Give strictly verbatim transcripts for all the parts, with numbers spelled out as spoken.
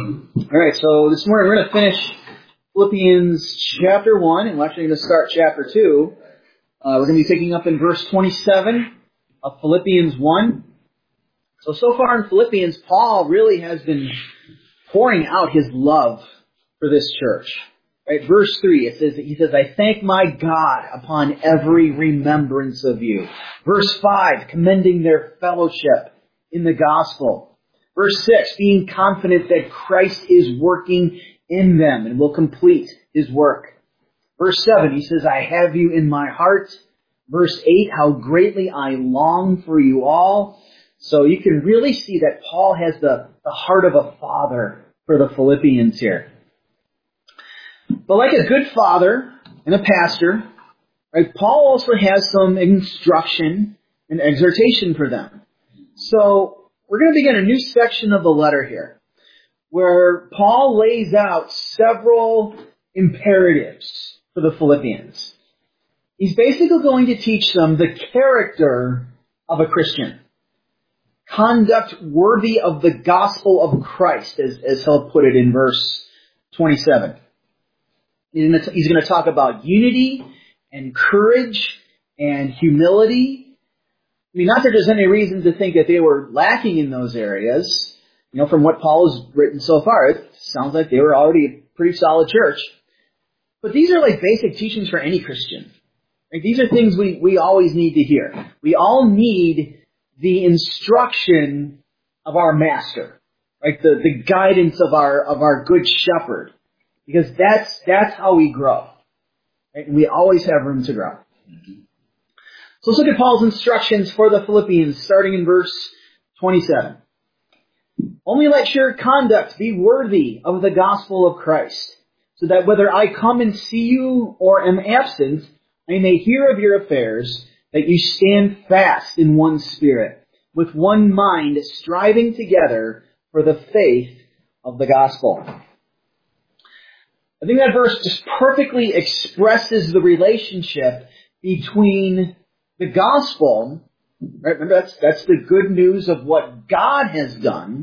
All right, so this morning we're going to finish Philippians chapter one, and we're actually going to start chapter two. Uh, we're going to be picking up in verse twenty-seven of Philippians one. So, so far in Philippians, Paul really has been pouring out his love for this church. Right, verse three, it says, he says, I thank my God upon every remembrance of you. Verse five, commending their fellowship in the gospel. Verse six, being confident that Christ is working in them and will complete His work. Verse seven, he says, I have you in my heart. Verse eight, how greatly I long for you all. So you can really see that Paul has the, the heart of a father for the Philippians here. But like a good father and a pastor, right, Paul also has some instruction and exhortation for them. So we're going to begin a new section of the letter here, where Paul lays out several imperatives for the Philippians. He's basically going to teach them the character of a Christian. Conduct worthy of the gospel of Christ, as, as he'll put it in verse twenty-seven. He's going to talk about unity and courage and humility. I mean, not that there's any reason to think that they were lacking in those areas. You know, from what Paul has written so far, it sounds like they were already a pretty solid church. But these are like basic teachings for any Christian. Like, these are things we, we always need to hear. We all need the instruction of our master, right? The, the guidance of our, of our good shepherd. Because that's, that's how we grow. Right? And we always have room to grow. Mm-hmm. So let's look at Paul's instructions for the Philippians, starting in verse twenty-seven. Only let your conduct be worthy of the gospel of Christ, so that whether I come and see you or am absent, I may hear of your affairs, that you stand fast in one spirit, with one mind, striving together for the faith of the gospel. I think that verse just perfectly expresses the relationship between the gospel, right? Remember, that's, that's the good news of what God has done,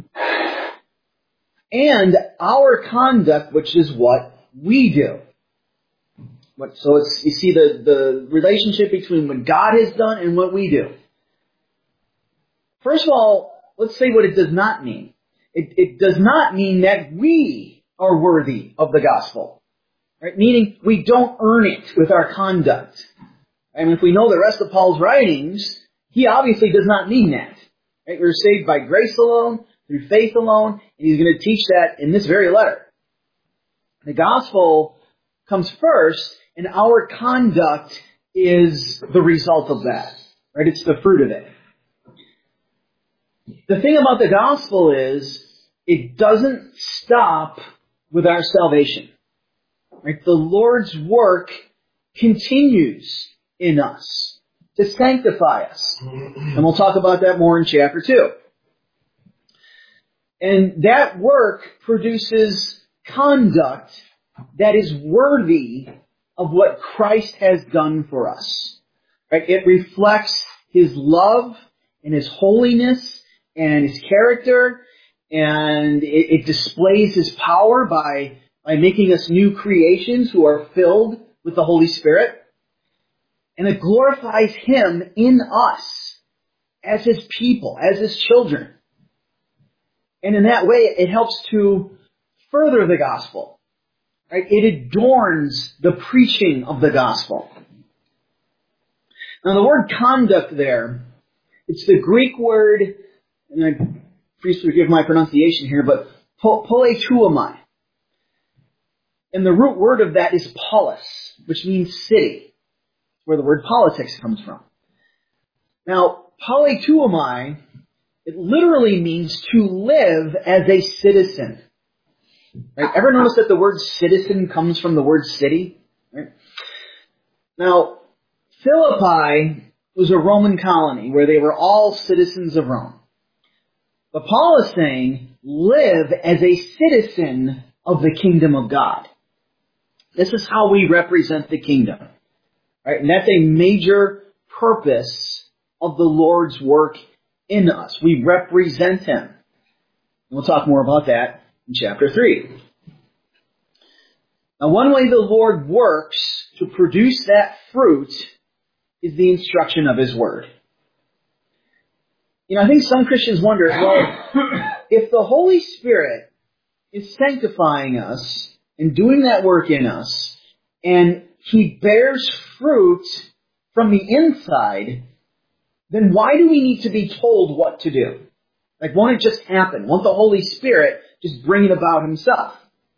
and our conduct, which is what we do. So it's, you see the, the relationship between what God has done and what we do. First of all, let's say what it does not mean. It, it does not mean that we are worthy of the gospel, right? Meaning we don't earn it with our conduct. And if we know the rest of Paul's writings, he obviously does not mean that. Right? We're saved by grace alone, through faith alone, and he's going to teach that in this very letter. The gospel comes first, and our conduct is the result of that. Right? It's the fruit of it. The thing about the gospel is, it doesn't stop with our salvation. Right? The Lord's work continues in us to sanctify us. And we'll talk about that more in chapter two. And that work produces conduct that is worthy of what Christ has done for us. Right? It reflects His love and His holiness and His character, and it, it displays His power by, by making us new creations who are filled with the Holy Spirit. And it glorifies Him in us as His people, as His children. And in that way, it helps to further the gospel. Right? It adorns the preaching of the gospel. Now the word conduct there, it's the Greek word, and I, please forgive my pronunciation here, but politeuomai. And the root word of that is polis, which means city, where the word politics comes from. Now, politeuomai, it literally means to live as a citizen. Right? Ever notice that the word citizen comes from the word city? Right? Now, Philippi was a Roman colony where they were all citizens of Rome. But Paul is saying, live as a citizen of the kingdom of God. This is how we represent the kingdom. Right? And that's a major purpose of the Lord's work in us. We represent Him. And we'll talk more about that in chapter three. Now, one way the Lord works to produce that fruit is the instruction of His Word. You know, I think some Christians wonder, well, if the Holy Spirit is sanctifying us and doing that work in us, and He bears fruit from the inside, then why do we need to be told what to do? Like, won't it just happen? Won't the Holy Spirit just bring it about Himself?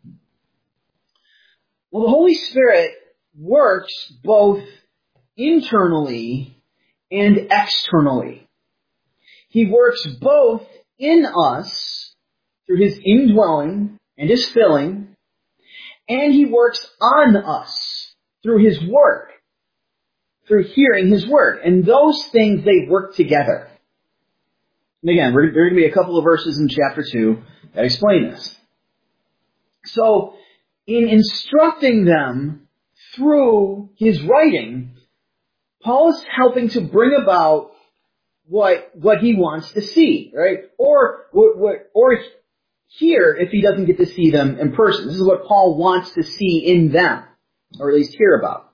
Well, the Holy Spirit works both internally and externally. He works both in us through His indwelling and His filling, and He works on us through His Word, through hearing His Word. And those things, they work together. And again, there are going to be a couple of verses in chapter two that explain this. So, in instructing them through his writing, Paul is helping to bring about what what he wants to see, right? Or what, or hear if he doesn't get to see them in person. This is what Paul wants to see in them, or at least hear about.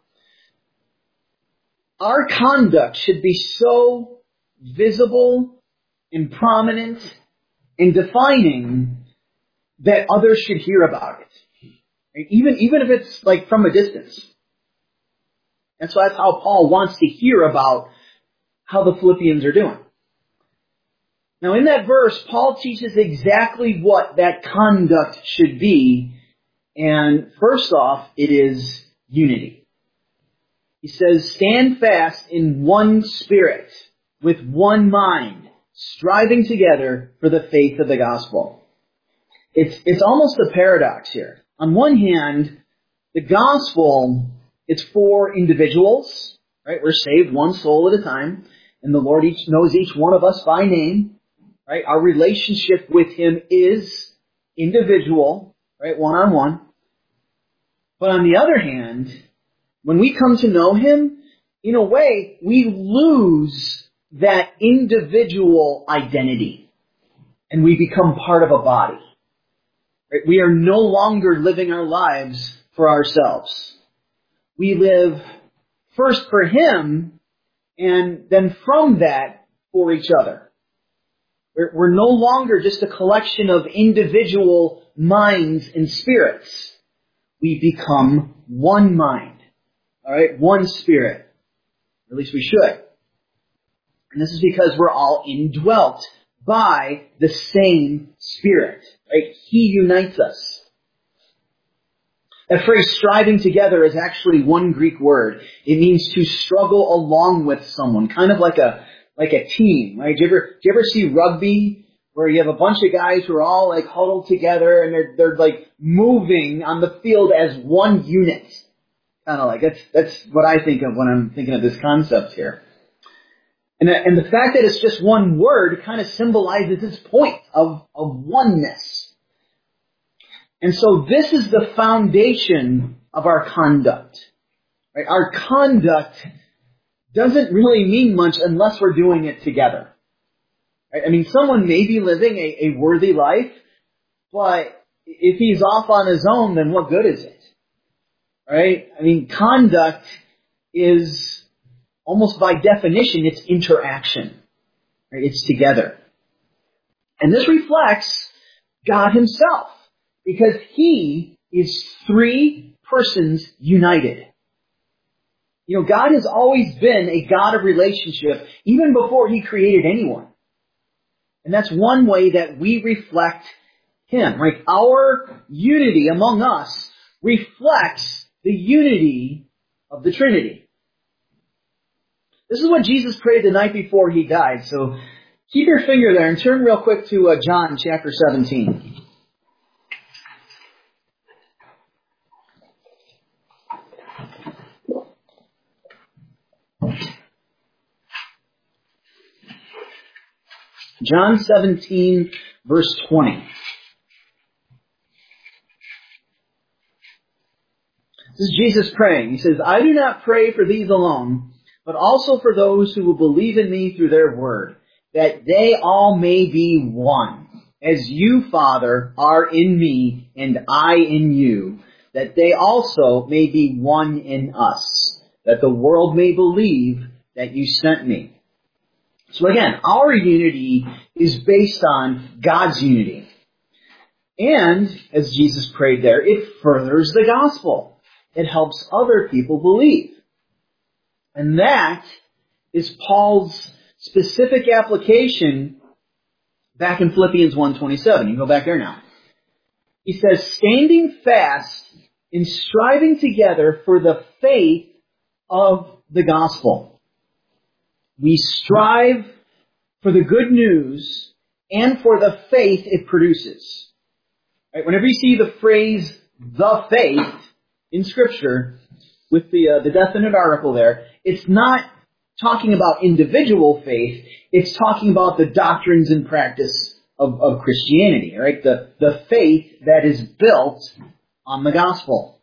Our conduct should be so visible and prominent and defining that others should hear about it. Even, even if it's like from a distance. And so that's how Paul wants to hear about how the Philippians are doing. Now in that verse, Paul teaches exactly what that conduct should be. And first off, it is unity. He says, stand fast in one spirit, with one mind, striving together for the faith of the gospel. It's, it's almost a paradox here. On one hand, the gospel, it's for individuals, right? We're saved one soul at a time, and the Lord each knows each one of us by name, right? Our relationship with Him is individual, right? One-on-one. But on the other hand, when we come to know Him, in a way, we lose that individual identity, and we become part of a body. We are no longer living our lives for ourselves. We live first for Him, and then from that, for each other. We're no longer just a collection of individual minds and spirits. We become one mind. All right? One spirit. Or at least we should. And this is because we're all indwelt by the same Spirit. Right? He unites us. That phrase, striving together, is actually one Greek word. It means to struggle along with someone, kind of like a like a team, right? Do you ever do you ever see rugby where you have a bunch of guys who are all like huddled together and they're they're like moving on the field as one unit? Kind of like that's that's what I think of when I'm thinking of this concept here. And the, and the fact that it's just one word kind of symbolizes this point of, of oneness. And so this is the foundation of our conduct. Right? Our conduct doesn't really mean much unless we're doing it together. Right? I mean, someone may be living a, a worthy life, but if he's off on his own, then what good is it? Right? I mean, conduct is, almost by definition, it's interaction. Right? It's together. And this reflects God Himself, because He is three persons united. You know, God has always been a God of relationship, even before He created anyone. And that's one way that we reflect Him. Right? Our unity among us reflects the unity of the Trinity. This is what Jesus prayed the night before He died. So keep your finger there and turn real quick to uh, John chapter seventeen. John seventeen, verse twenty. This is Jesus praying. He says, I do not pray for these alone, but also for those who will believe in me through their word, that they all may be one, as you, Father, are in me and I in you, that they also may be one in us, that the world may believe that you sent me. So again, our unity is based on God's unity. And, as Jesus prayed there, it furthers the gospel. It helps other people believe. And that is Paul's specific application back in Philippians one twenty-seven. You can go back there now. He says, standing fast in striving together for the faith of the gospel. We strive for the good news and for the faith it produces. Right? Whenever you see the phrase, the faith, in Scripture, with the uh, the definite article there, it's not talking about individual faith, it's talking about the doctrines and practice of, of Christianity, right? The, the faith that is built on the gospel.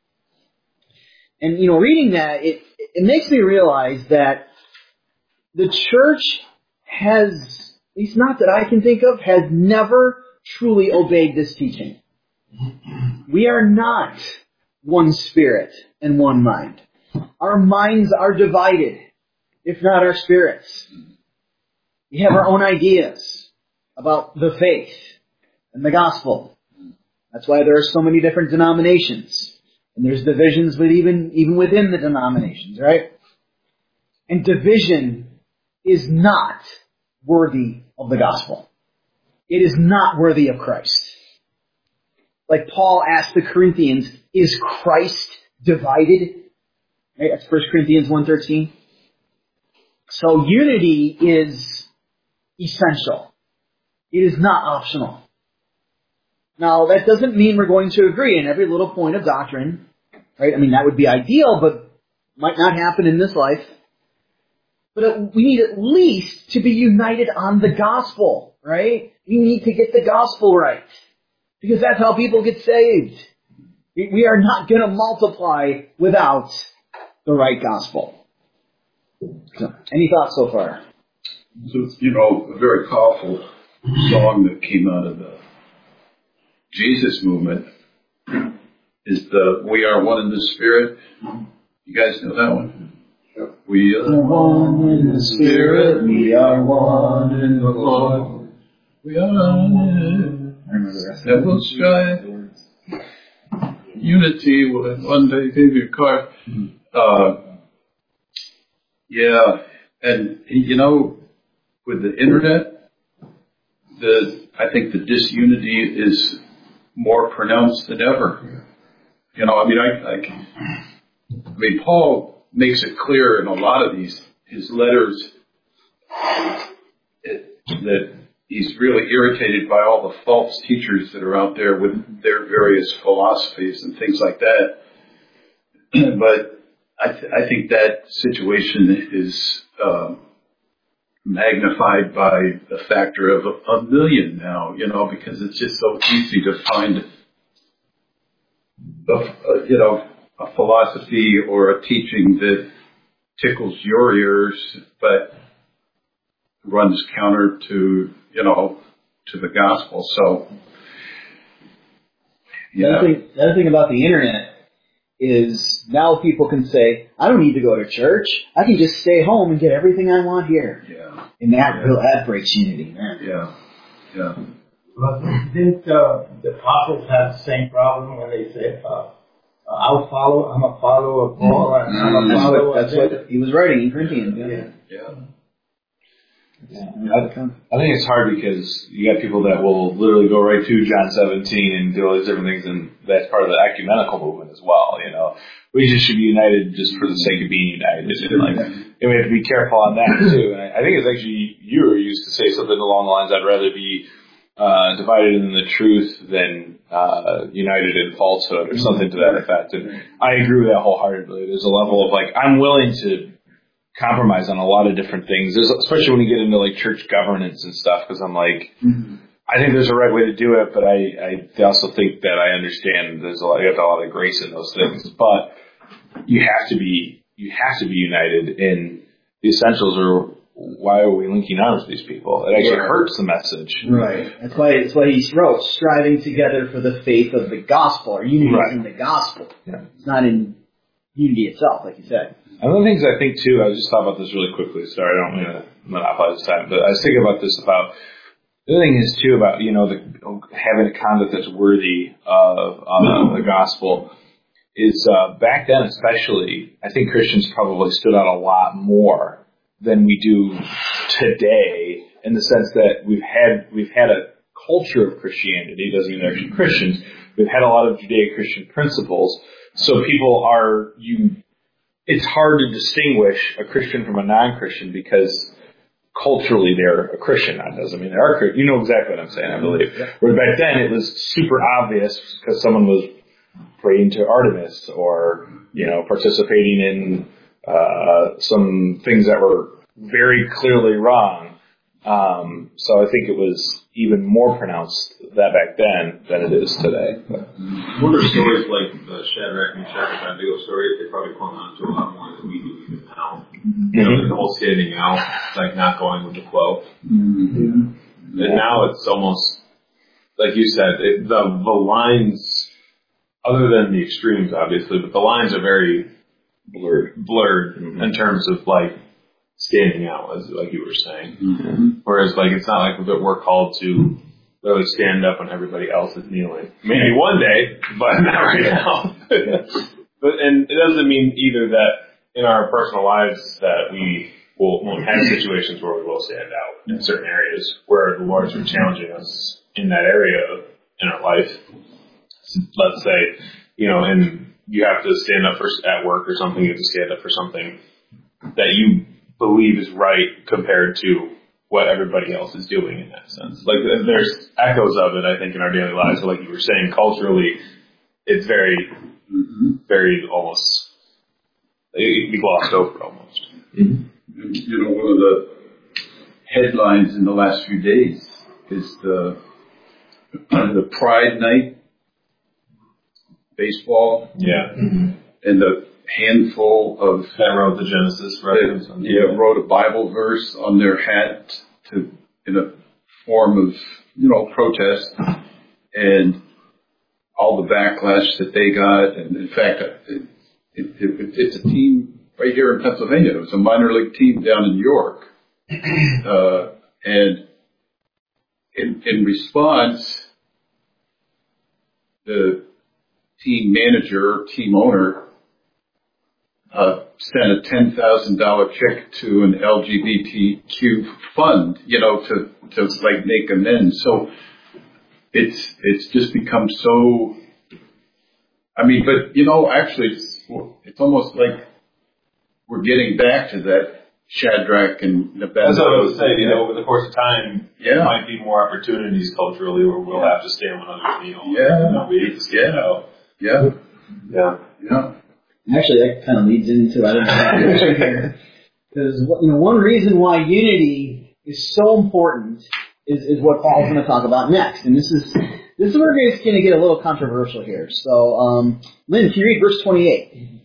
And, you know, reading that, it, it makes me realize that the church has, at least not that I can think of, has never truly obeyed this teaching. We are not one spirit and one mind. Our minds are divided, if not our spirits. We have our own ideas about the faith and the gospel. That's why there are so many different denominations. And there's divisions with even, even within the denominations, right? And division is not worthy of the gospel. It is not worthy of Christ. Like Paul asked the Corinthians, is Christ divided? Right? That's First Corinthians one thirteen. So unity is essential. It is not optional. Now, that doesn't mean we're going to agree in every little point of doctrine, right? I mean, that would be ideal, but might not happen in this life. But we need at least to be united on the gospel, right? We need to get the gospel right. Because that's how people get saved. We are not going to multiply without the right gospel. So, any thoughts so far? So, you know, a very powerful song that came out of the Jesus movement is the We Are One in the Spirit. You guys know that one? Yep. We are one in the Spirit. We are one in the Lord. We are one. I remember the rest that will strive. Unity will one day give you a car. Mm-hmm. Uh, yeah, and you know, with the internet, the I think the disunity is more pronounced than ever. You know, I mean, I, I, I mean, Paul makes it clear in a lot of these his letters it, that he's really irritated by all the false teachers that are out there with their various philosophies and things like that. But I, th- I think that situation is um, magnified by the factor of a, a million now, you know, because it's just so easy to find, a, a, you know, a philosophy or a teaching that tickles your ears, but runs counter to, you know, to the gospel. So, yeah. The other thing, the other thing about the internet is now people can say, I don't need to go to church. I can just stay home and get everything I want here. Yeah. And that, yeah. that breaks unity, man. Yeah. Yeah. But didn't uh, the apostles have the same problem when they said, uh, I'll follow, I'm a follower of Paul, and I'm a That's follower what, that's of what he was writing in Corinthians. Yeah. Yeah. yeah. Yeah. I, I think it's hard because you got people that will literally go right to John seventeen and do all these different things, and that's part of the ecumenical movement as well. You know, we just should be united just for the sake of being united, and like, and we have to be careful on that too. And I, I think it's actually you used to say something along the lines, "I'd rather be uh, divided in the truth than uh, united in falsehood," or something to that effect. And I agree with that wholeheartedly. There's a level of like, I'm willing to compromise on a lot of different things, there's, especially when you get into like church governance and stuff, because I'm like, mm-hmm. I think there's a right way to do it, but I, I also think that I understand there's a lot, you have a lot of grace in those things, but you have to be, you have to be united, and the essentials are why are we linking arms with these people? It actually right. hurts the message. Right. That's why, that's why he wrote, striving together for the faith of the gospel, or unity right. in the gospel. Yeah. It's not in unity itself, like you said. One of the things I think, too, I just thought about this really quickly. Sorry, I don't mean to monopolize time, but I was thinking about this about, the other thing is, too, about, you know, the, having a conduct that's worthy of uh, the gospel is, uh, back then especially, I think Christians probably stood out a lot more than we do today, in the sense that we've had, we've had a culture of Christianity, it doesn't even actually Christians, we've had a lot of Judeo-Christian principles, so people are, you, it's hard to distinguish a Christian from a non-Christian because culturally they're a Christian. That doesn't mean they are Christian. You know exactly what I'm saying, I believe. Yeah. Where back then it was super obvious because someone was praying to Artemis or, you know, participating in uh, some things that were very clearly wrong. Um, so I think it was even more pronounced that back then than it is today. What are stories like the Shadrach and Shadrach and Abednego story? They probably clung on to a lot more than we do even now. Mm-hmm. You know, the whole standing out, like not going with the flow. Mm-hmm. And now it's almost, like you said, it, the the lines, other than the extremes, obviously, but the lines are very blurred, blurred mm-hmm. in terms of like standing out, as like you were saying. Mm-hmm. Whereas, like, it's not like that we're called to literally stand up when everybody else is kneeling. Maybe one day, but not right now. But and it doesn't mean either that in our personal lives that we will, won't have situations where we will stand out in certain areas where the Lord's been challenging us in that area in our life. Let's say, you know, and you have to stand up for at work or something. You have to stand up for something that you believe is right compared to what everybody else is doing in that sense. Like, there's echoes of it, I think, in our daily lives. So like you were saying, culturally, it's very, very almost, it can be glossed over almost. Mm-hmm. You know, one of the headlines in the last few days is the, uh, the Pride Night baseball. Yeah. Mm-hmm. And the handful of that wrote the Genesis, right? That, yeah, wrote a Bible verse on their hat to in a form of, you know, protest, and all the backlash that they got. And in fact, it, it, it, it's a team right here in Pennsylvania. It was a minor league team down in New York, uh, and in, in response, the team manager, team owner, Uh, sent a ten thousand dollars check to an L G B T Q fund, you know, to, to like make amends. So it's, it's just become so, I mean, but you know, actually it's, it's almost like we're getting back to that Shadrach and Abednego. That's what I was saying, you know, over the course of time, yeah. there might be more opportunities culturally where we'll yeah. have to stand when others kneel. Yeah. You know, we have to stand yeah. out. Yeah. Yeah. Yeah. Actually, that kind of leads into I don't know here, because you know one reason why unity is so important is, is what Paul's going to talk about next, and this is this is where it's going to get a little controversial here. So, um, Lynn, can you read verse twenty-eight?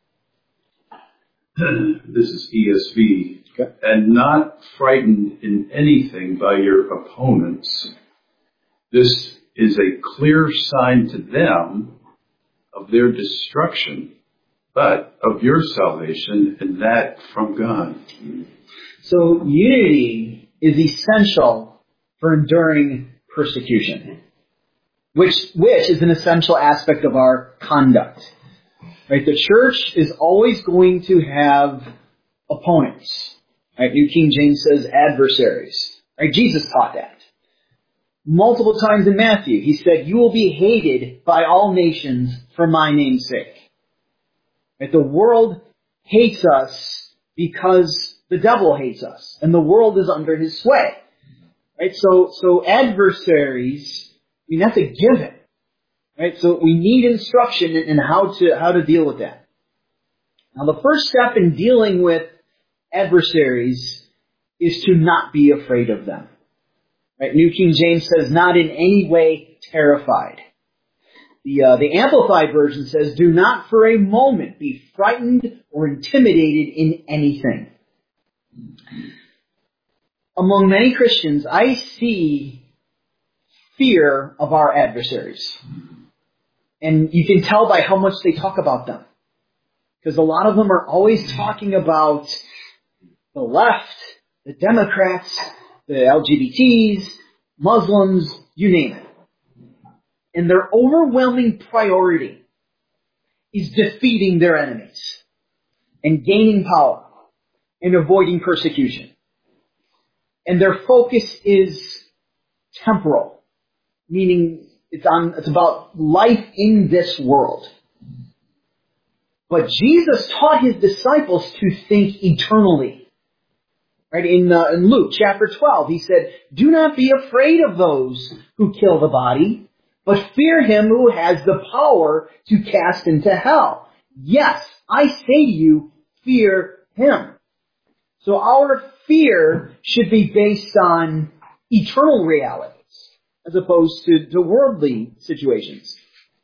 This is E S V. Okay. And not frightened in anything by your opponents. This is a clear sign to them of their destruction, but of your salvation, and that from God. So unity is essential for enduring persecution, which which is an essential aspect of our conduct. Right? The church is always going to have opponents. Right? New King James says adversaries. Right? Jesus taught that. Multiple times in Matthew, he said, "You will be hated by all nations for my name's sake." Right? The world hates us because the devil hates us, and the world is under his sway. Right? So, so adversaries, I mean, that's a given. Right? So we need instruction in how to, how to deal with that. Now, the first step in dealing with adversaries is to not be afraid of them. Right? New King James says, not in any way terrified. The, uh, the Amplified Version says, do not for a moment be frightened or intimidated in anything. among many Christians, I see fear of our adversaries. And you can tell by how much they talk about them. Because a lot of them are always talking about the left, the Democrats, the L G B Ts, Muslims, you name it. And their overwhelming priority is defeating their enemies and gaining power and avoiding persecution. And their focus is temporal, meaning it's on, it's about life in this world. But Jesus taught his disciples to think eternally. Right, in, uh, in Luke chapter twelve, he said, "Do not be afraid of those who kill the body, but fear him who has the power to cast into hell. Yes, I say to you, fear him." So our fear should be based on eternal realities, as opposed to, to worldly situations.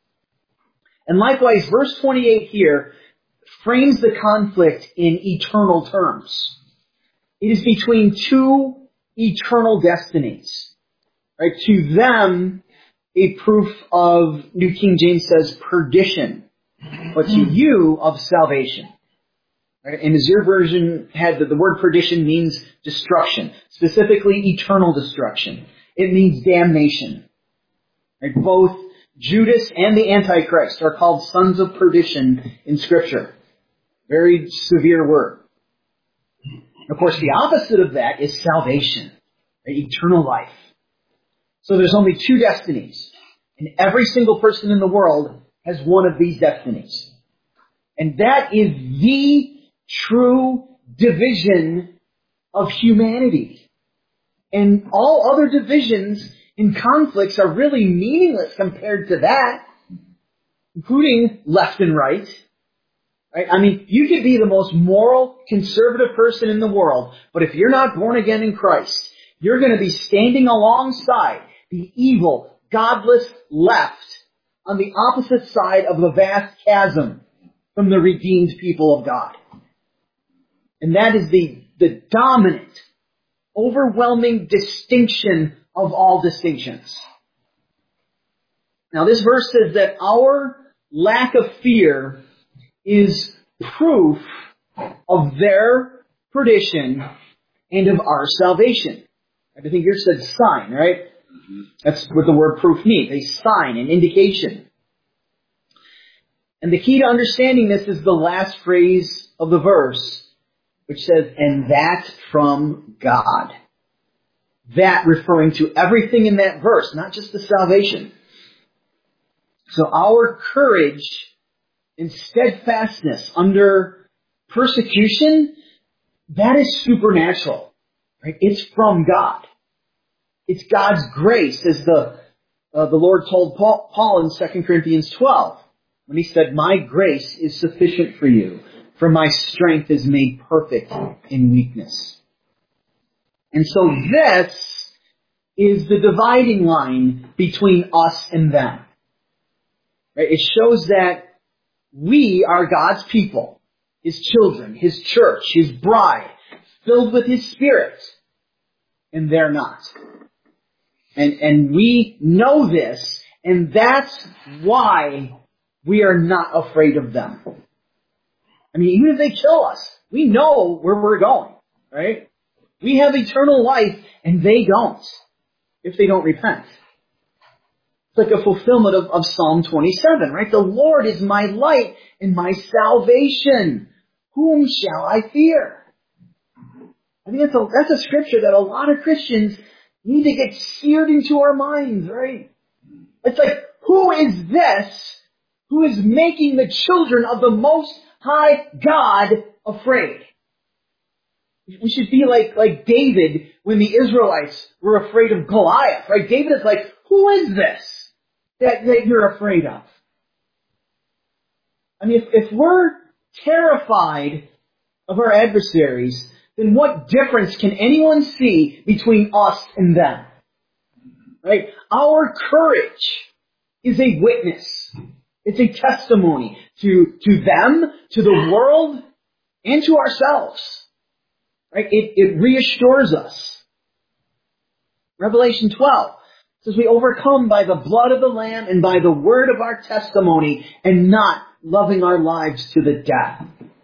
And likewise, verse twenty-eight here frames the conflict in eternal terms. It is between two eternal destinies. Right? To them, a proof of, New King James says, perdition. But to you, of salvation. Right? And as your version had, that the word perdition means destruction. Specifically, eternal destruction. It means damnation. Right? Both Judas and the Antichrist are called sons of perdition in Scripture. Very severe word. Of course, the opposite of that is salvation, right? Eternal life. So there's only two destinies, and every single person in the world has one of these destinies. And that is the true division of humanity. And all other divisions and conflicts are really meaningless compared to that, including left and right. Right? I mean, you could be the most moral, conservative person in the world, but if you're not born again in Christ, you're going to be standing alongside the evil, godless left on the opposite side of the vast chasm from the redeemed people of God. And that is the, the dominant, overwhelming distinction of all distinctions. Now, this verse says that our lack of fear is proof of their perdition and of our salvation. I think yours said sign, right? Mm-hmm. That's what the word proof means, a sign, an indication. And the key to understanding this is the last phrase of the verse, which says, "and that from God." That referring to everything in that verse, not just the salvation. So our courage and steadfastness under persecution, that is supernatural. Right? It's from God. It's God's grace, as the uh, the Lord told Paul, Paul in Second Corinthians twelve, when he said, "My grace is sufficient for you, for my strength is made perfect in weakness." And so this is the dividing line between us and them. Right? It shows that we are God's people, His children, His church, His bride, filled with His Spirit, and they're not. And, and we know this, and that's why we are not afraid of them. I mean, even if they kill us, we know where we're going, right? We have eternal life, and they don't, if they don't repent. It's like a fulfillment of, of Psalm twenty-seven, right? "The Lord is my light and my salvation. Whom shall I fear?" I think that's a, that's a scripture that a lot of Christians need to get seared into our minds, right? It's like, who is this who is making the children of the Most High God afraid? We should be like, like David when the Israelites were afraid of Goliath, right? David is like, who is this that, that you're afraid of? I mean, if, if we're terrified of our adversaries, then what difference can anyone see between us and them? Right? Our courage is a witness. It's a testimony to, to them, to the world, and to ourselves. Right? It, it reassures us Revelation twelve says we overcome by the blood of the Lamb and by the word of our testimony and not loving our lives to the death.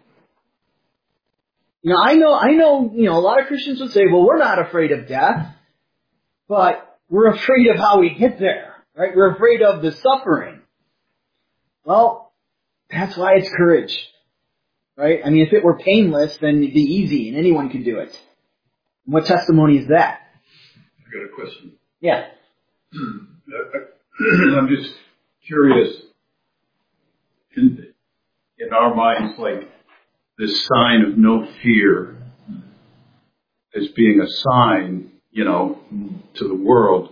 You know, I know, I know, you know, a lot of Christians would say, well, we're not afraid of death, but we're afraid of how we get there, right? We're afraid of the suffering. Well, that's why it's courage, right? I mean, if it were painless, then it'd be easy and anyone could do it. What testimony is that? I got a question. Yeah. I'm just curious. In, in our minds, like this sign of no fear as being a sign, you know, to the world.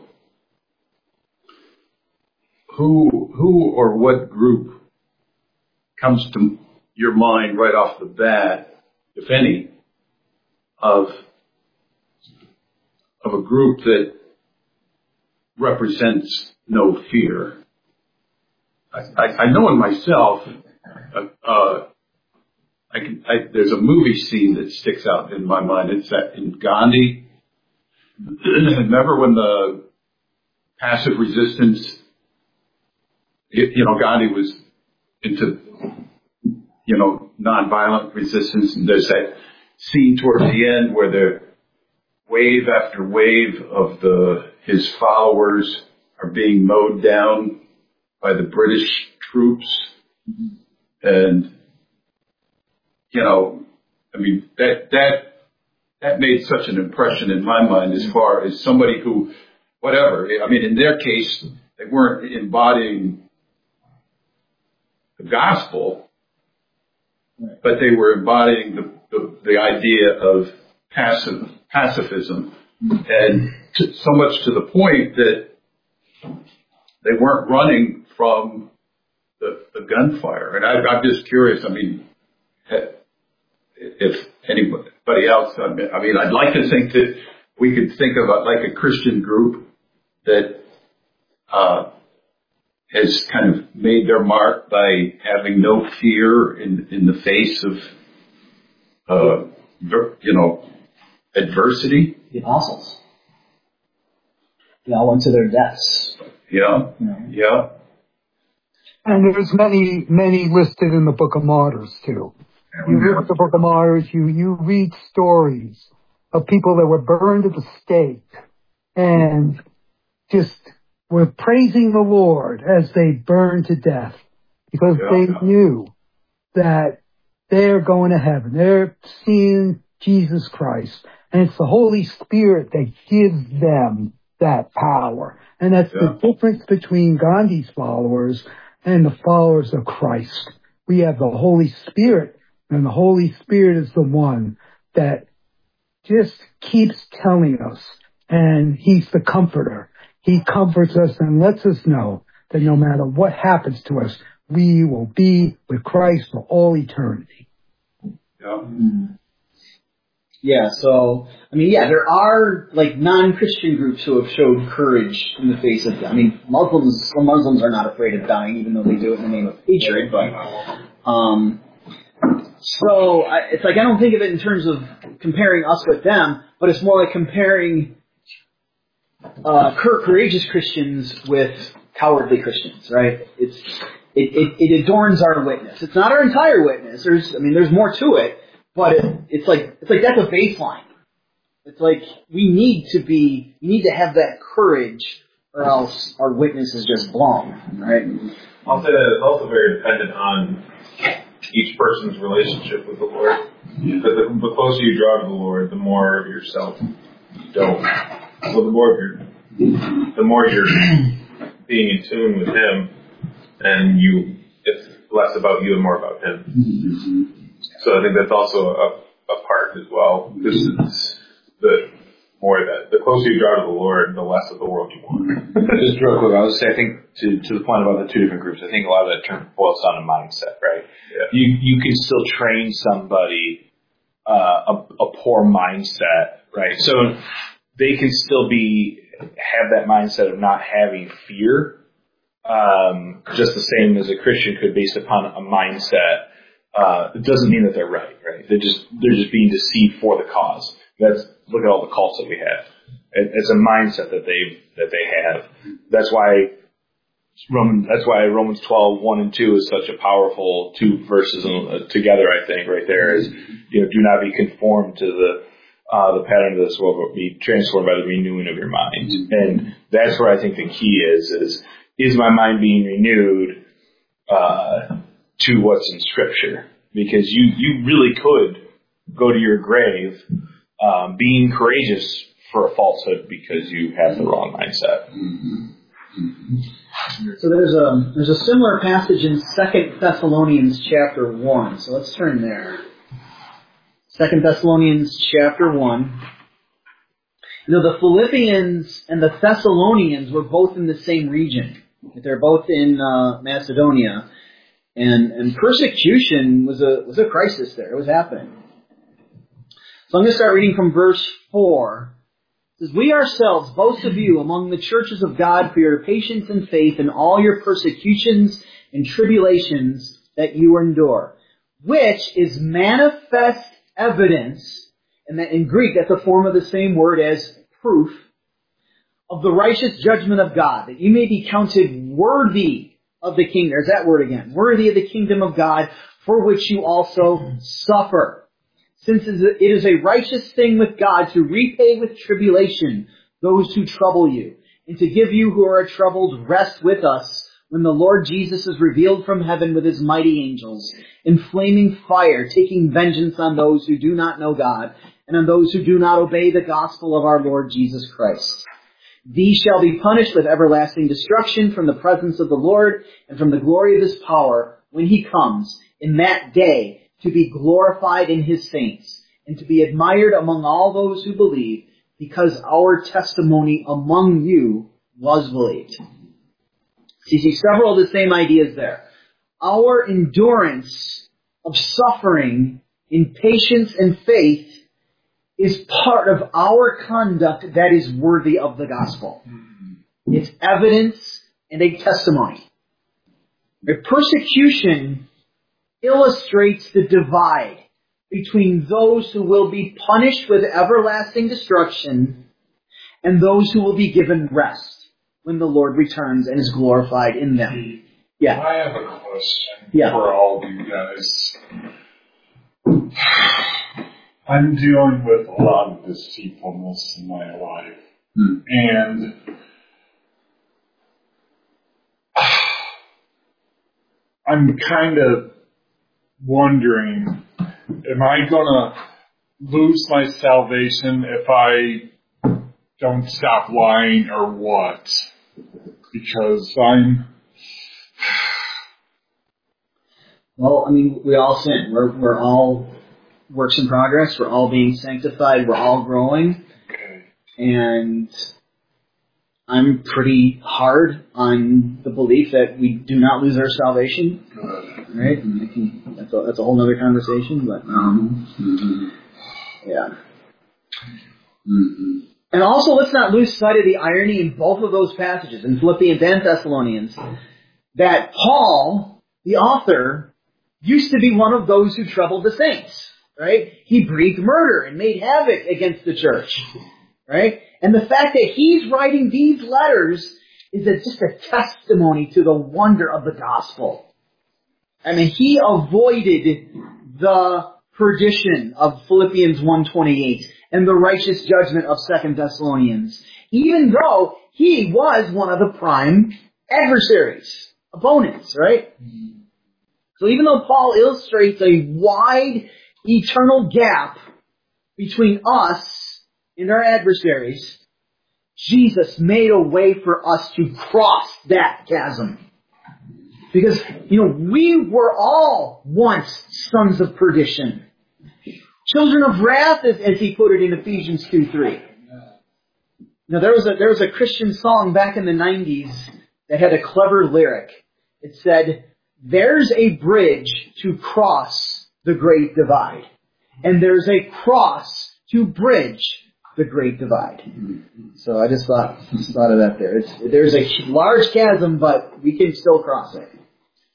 Who, who or what group comes to your mind right off the bat, if any, of of a group that represents no fear? I, I, I know in myself, uh, uh, I can, I, there's a movie scene that sticks out in my mind. It's that in Gandhi. Remember when the passive resistance, you know, Gandhi was into, you know, nonviolent resistance, and there's that scene towards the end where the wave after wave of the his followers are being mowed down by the British troops. And, you know, I mean, that, that, that made such an impression in my mind as far as somebody who, whatever, I mean, in their case, they weren't embodying the gospel, but they were embodying the, the, the idea of passive, pacifism. And to, so much to the point that they weren't running from the, the gunfire. And I, I'm just curious, I mean, if anybody else, I mean, I mean, I'd like to think that we could think of a, like a Christian group that uh, has kind of made their mark by having no fear in, in the face of, uh, you know, adversity. The apostles. They all went to their deaths. Yeah, You know. yeah. And there's many, many listed in the Book of Martyrs too. You read the Book of Martyrs, you, you read stories of people that were burned at the stake and just were praising the Lord as they burned to death because Yeah. they knew that they're going to heaven. They're seeing Jesus Christ. And it's the Holy Spirit that gives them that power. And that's Yeah. the difference between Gandhi's followers and the followers of Christ. We have the Holy Spirit, and the Holy Spirit is the one that just keeps telling us, and He's the comforter. He comforts us and lets us know that no matter what happens to us, we will be with Christ for all eternity. Yeah. Yeah, so, I mean, yeah, there are, like, non-Christian groups who have showed courage in the face of, I mean, Muslims, well, Muslims are not afraid of dying, even though they do it in the name of hatred, but, um, so, I, it's like, I don't think of it in terms of comparing us with them, but it's more like comparing, uh, courageous Christians with cowardly Christians, right? It's, it, it, it adorns our witness. It's not our entire witness. There's, I mean, there's more to it. But it, it's like, it's like that's a baseline. It's like we need to be, we need to have that courage or else our witness is just blown, right? I'll say that it's also very dependent on each person's relationship with the Lord. Because the, the closer you draw to the Lord, the more of yourself you don't. So the more of your, the more you're being in tune with Him, and you, it's less about you and more about Him. So I think that's also a, a part as well. This is the more that the closer you draw to the Lord, the less of the world you want. Just real quick, I was say I think to to the point about the two different groups, I think a lot of that term boils down to mindset, right? Yeah. You you can still train somebody uh, a, a poor mindset, right? So they can still be have that mindset of not having fear, um, just the same as a Christian could, based upon a mindset. Uh, it doesn't mean that they're right, right? They're just they're just being deceived for the cause. That's look at all the cults that we have. It, it's a mindset that they that they have. That's why Roman. That's why Romans twelve, one and two is such a powerful two verses together. I think right there is, you know, do not be conformed to the uh, the pattern of this world, but be transformed by the renewing of your mind. And that's where I think the key is: is is my mind being renewed uh, to what's in Scripture? Because you you really could go to your grave um, being courageous for a falsehood because you have the wrong mindset. So there's a there's a similar passage in Second Thessalonians chapter one. So let's turn there. Second Thessalonians chapter one. You know, the Philippians and the Thessalonians were both in the same region. They're both in uh, Macedonia, and and persecution was a was a crisis there. It was happening. So I'm going to start reading from verse four. It says, "We ourselves boast of you among the churches of God for your patience and faith in all your persecutions and tribulations that you endure, which is manifest evidence," and that in Greek that's a form of the same word as proof, "of the righteous judgment of God, that you may be counted worthy of the kingdom." There's that word again. "Worthy of the kingdom of God, for which you also suffer. Since it is a righteous thing with God to repay with tribulation those who trouble you, and to give you who are troubled rest with us when the Lord Jesus is revealed from heaven with his mighty angels, in flaming fire, taking vengeance on those who do not know God, and on those who do not obey the gospel of our Lord Jesus Christ. These shall be punished with everlasting destruction from the presence of the Lord and from the glory of his power when he comes in that day, to be glorified in his saints, and to be admired among all those who believe, because our testimony among you was believed." So you see several of the same ideas there. Our endurance of suffering in patience and faith is part of our conduct that is worthy of the gospel. It's evidence and a testimony. A persecution illustrates the divide between those who will be punished with everlasting destruction and those who will be given rest when the Lord returns and is glorified in them. Yeah. I have a question yeah. for all of you guys. I'm dealing with a lot of deceitfulness in my life. Hmm. And I'm kind of wondering, am I going to lose my salvation if I don't stop lying or what? Because I'm... Well, I mean, we all sin. We're, we're all works in progress. We're all being sanctified. We're all growing. Okay. And I'm pretty hard on the belief that we do not lose our salvation. Good. Right? I can, that's, a, that's a whole other conversation, but um, mm-hmm. yeah. Mm-hmm. And also, let's not lose sight of the irony in both of those passages, in Philippians and Thessalonians, that Paul, the author, used to be one of those who troubled the saints. Right? He breathed murder and made havoc against the church. Right? And the fact that he's writing these letters is a, just a testimony to the wonder of the gospel. I mean, he avoided the perdition of Philippians one twenty-eight and the righteous judgment of Second Thessalonians, even though he was one of the prime adversaries, opponents, right? So even though Paul illustrates a wide eternal gap between us and our adversaries, Jesus made a way for us to cross that chasm. Because, you know, we were all once sons of perdition. Children of wrath, as, as he put it in Ephesians two three. Now, there was a, there was a Christian song back in the nineties that had a clever lyric. It said, "There's a bridge to cross the great divide, and there's a cross to bridge the great divide." So I just thought, just thought of that there. It's, there's a large chasm, but we can still cross it.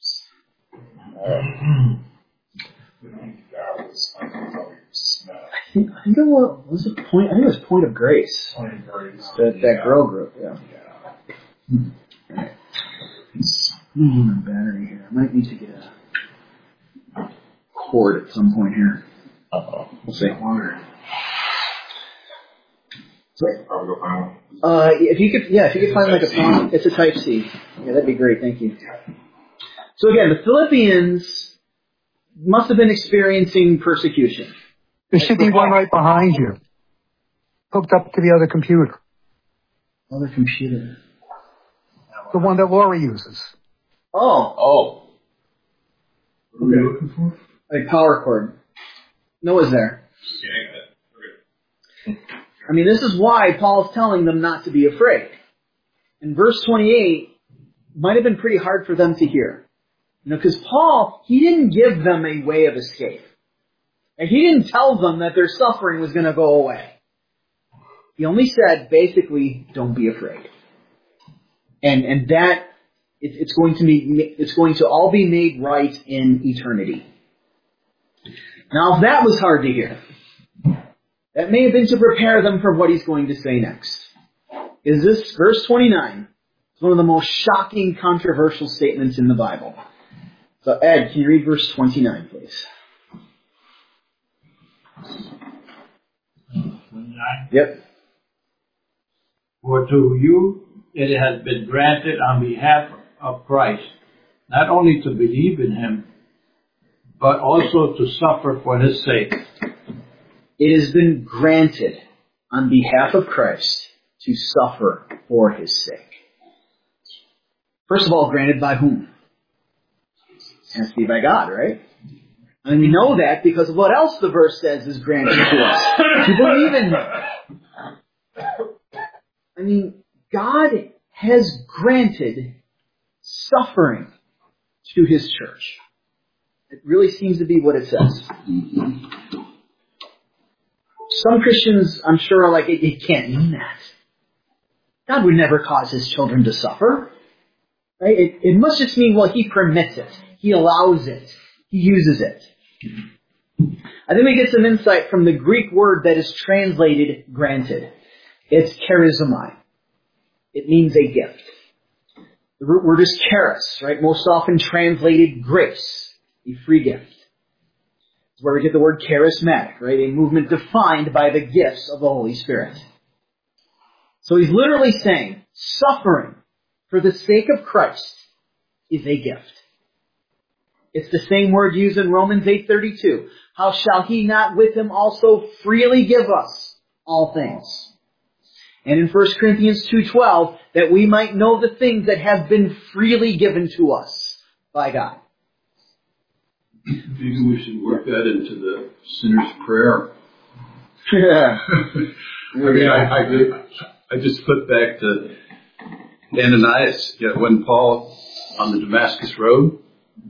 All right. think, I think it was, was it point, I think it was Point of Grace. Point of Grace. That, that girl group, yeah. Hmm. Alright. Hmm, battery here. I might need to get a cord at some point here. Uh-oh. We'll see. So, Probably go find one. uh, if you could, yeah, if you could find like a phone, it's a Type C. Yeah, that'd be great. Thank you. So again, the Philippians must have been experiencing persecution. There should be one right behind you, hooked up to the other computer, Other computer. the one that Laura uses. Oh, Oh. What are you looking for? a power cord. Noah's there. Yeah, I got it. Okay. I mean, this is why Paul's telling them not to be afraid. In verse twenty-eight, might have been pretty hard for them to hear. You know, because Paul, he didn't give them a way of escape. And he didn't tell them that their suffering was going to go away. He only said, basically, don't be afraid. And and that it, it's going to be it's going to all be made right in eternity. Now, if that was hard to hear, that may have been to prepare them for what he's going to say next. Is this verse twenty-nine? It's one of the most shocking, controversial statements in the Bible. So, Ed, can you read verse twenty-nine, please? twenty-nine. Yep. For to you it has been granted on behalf of Christ, not only to believe in him, but also to suffer for his sake. It has been granted on behalf of Christ to suffer for his sake. First of all, granted by whom? It has to be by God, right? And we know that because of what else the verse says is granted to us. To believe in him. I mean, God has granted suffering to his church. It really seems to be what it says. Some Christians, I'm sure, are like, it, it can't mean that. God would never cause his children to suffer. Right? It, it must just mean, well, he permits it. He allows it. He uses it. I think we get some insight from the Greek word that is translated granted. It's charizomai. It means a gift. The root word is charis, right? Most often translated grace, a free gift. It's where we get the word charismatic, right? A movement defined by the gifts of the Holy Spirit. So he's literally saying, suffering for the sake of Christ is a gift. It's the same word used in Romans eight thirty-two. How shall he not with him also freely give us all things? And in First Corinthians two twelve, that we might know the things that have been freely given to us by God. Maybe we should work that into the sinner's prayer. Yeah. I mean, I, I, I just put back to Ananias, you know, when Paul on the Damascus Road,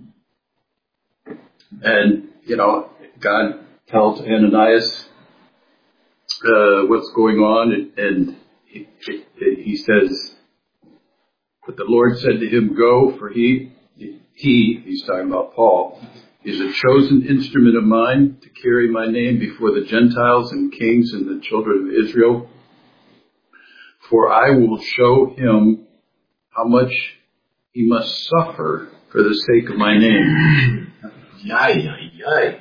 and, you know, God tells Ananias uh, what's going on, and, and he, he says, but the Lord said to him, go, for he, he, he's talking about Paul, is a chosen instrument of mine to carry my name before the Gentiles and kings and the children of Israel. For I will show him how much he must suffer for the sake of my name. Yay, yay, yay.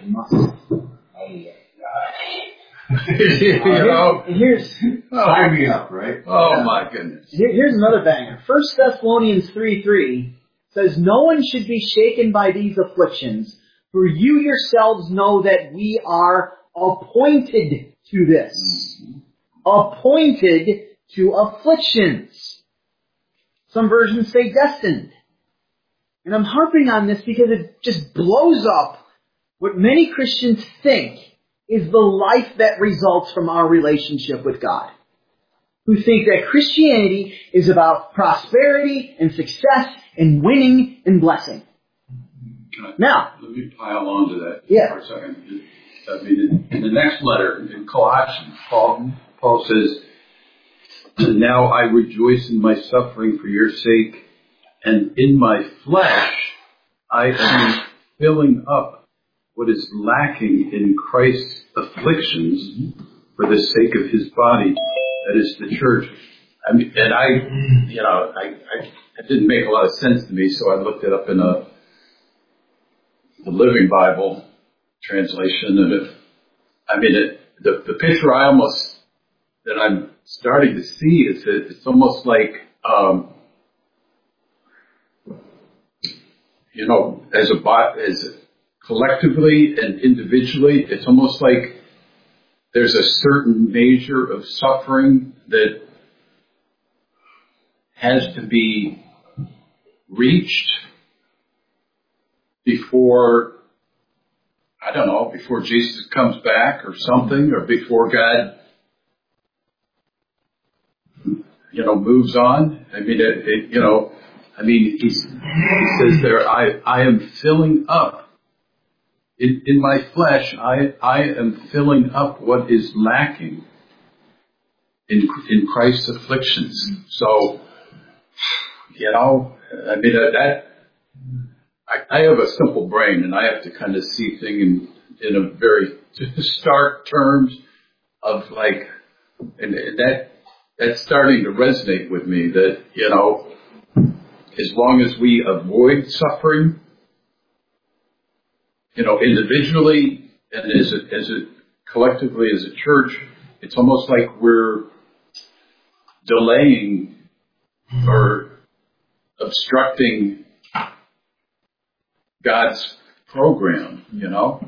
You know? Here's, Sign me up, right? Oh, my goodness. here- here's another banger. First Thessalonians three three says, no one should be shaken by these afflictions, for you yourselves know that we are appointed to this. Appointed to afflictions. Some versions say destined. And I'm harping on this because it just blows up what many Christians think is the life that results from our relationship with God. Who think that Christianity is about prosperity and success and winning and blessing. Now, let me pile on to that yeah. for a second. I mean, in, in the next letter, in Colossians, Paul, Paul says, now I rejoice in my suffering for your sake, and in my flesh I am filling up what is lacking in Christ's afflictions for the sake of his body, that is the church. I mean, and I, you know, I, I, it didn't make a lot of sense to me, so I looked it up in a the Living Bible translation, and it, I mean, it, the, the picture I almost, that I'm starting to see is that it's almost like, um, you know, as a bot, as a, collectively and individually, it's almost like there's a certain measure of suffering that has to be reached before, I don't know, before Jesus comes back or something, or before God, you know, moves on. I mean, it, it, you know, I mean, he's, he says there, I, I am filling up, in, in my flesh, I, I am filling up what is lacking in, in Christ's afflictions. So, you know, I mean, that, I, I have a simple brain, and I have to kind of see things in, in a very stark terms of like, and, and that that's starting to resonate with me. That, you know, as long as we avoid suffering, you know, individually and as a, as a collectively as a church, it's almost like we're delaying or obstructing God's program, you know.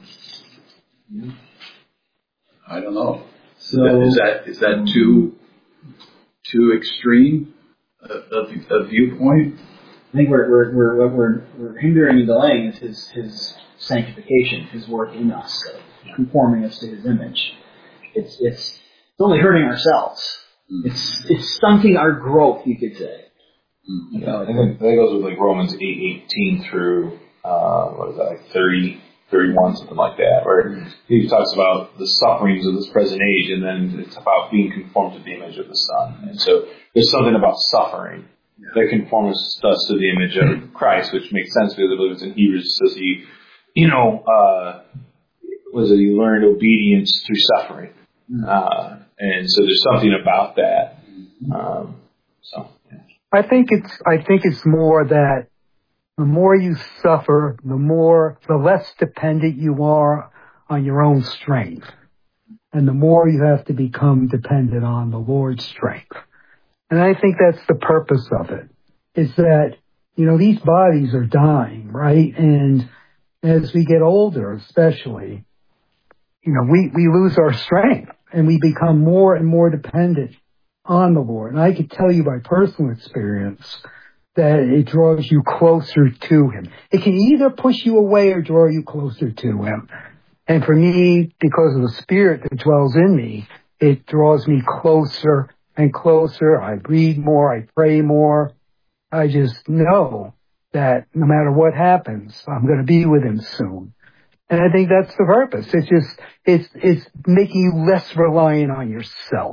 I don't know. So is that is that too too extreme a, a, a viewpoint? I think we're we're we're we're, we're hindering and delaying his his sanctification, his work in us, conforming us to his image. It's it's it's only hurting ourselves. Mm. It's it's stunting our growth, you could say. Mm. You know, I think that goes with like Romans eight eighteen through uh, what is that, like thirty, thirty-one, something like that, where mm. he talks about the sufferings of this present age, and then it's about being conformed to the image of the Son. And so there's something about suffering that conforms us to the image of Christ, which makes sense because I believe it's in Hebrews. It says he, you know, uh, was it he learned obedience through suffering, uh, and so there's something about that. Um, so, yeah. I think it's I think it's more that the more you suffer, the more the less dependent you are on your own strength, and the more you have to become dependent on the Lord's strength. And I think that's the purpose of it, is that, you know, these bodies are dying, right? And as we get older, especially, you know, we, we lose our strength and we become more and more dependent on the Lord. And I could tell you by personal experience that it draws you closer to Him. It can either push you away or draw you closer to Him. And for me, because of the Spirit that dwells in me, it draws me closer and closer. I read more, I pray more. I just know that no matter what happens, I'm going to be with Him soon. And I think that's the purpose. It's just, it's, it's making you less reliant on yourself.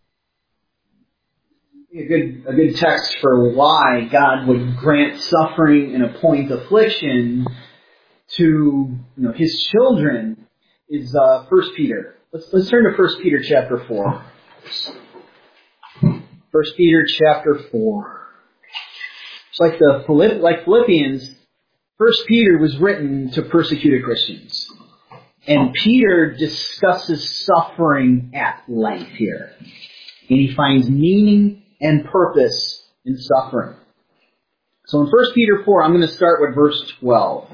A good, a good text for why God would grant suffering and appoint affliction to, you know, His children is, uh, First Peter. Let's, let's turn to First Peter chapter four. First Peter chapter four. It's like the Philipp, like Philippians, First Peter was written to persecuted Christians. And Peter discusses suffering at length here. And he finds meaning and purpose in suffering. So in First Peter four, I'm going to start with verse twelve.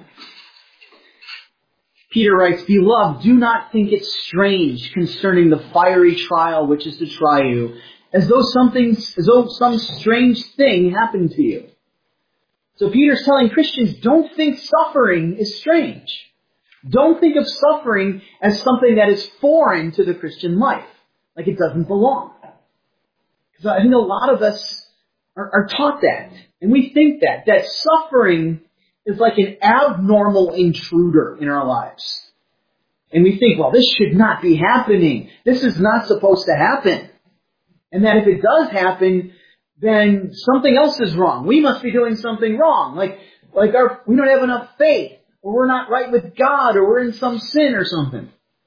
Peter writes, "Beloved, do not think it strange concerning the fiery trial which is to try you, as though something, as though some strange thing happened to you." So Peter's telling Christians, don't think suffering is strange. Don't think of suffering as something that is foreign to the Christian life, like it doesn't belong. Because I think a lot of us are, are taught that, and we think that, that suffering is like an abnormal intruder in our lives. And we think, well, this should not be happening. This is not supposed to happen. And that if it does happen, then something else is wrong. We must be doing something wrong. Like, like our, we don't have enough faith. or we're not right with God, or we're in some sin or something.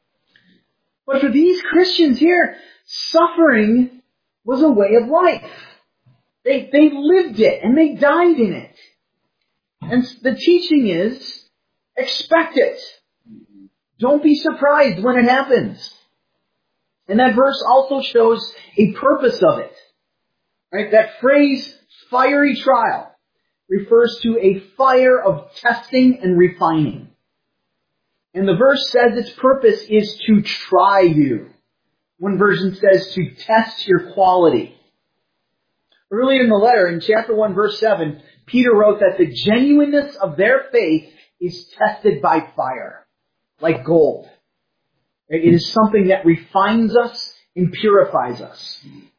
But for these Christians here, suffering was a way of life. They, they lived it, and they died in it. And the teaching is, expect it. Don't be surprised when it happens. And that verse also shows a purpose of it. Right? That phrase, fiery trial, refers to a fire of testing and refining. And the verse says its purpose is to try you. One version says to test your quality. Earlier in the letter, in chapter one, verse seven, Peter wrote that the genuineness of their faith is tested by fire, like gold. It is something that refines us and purifies us.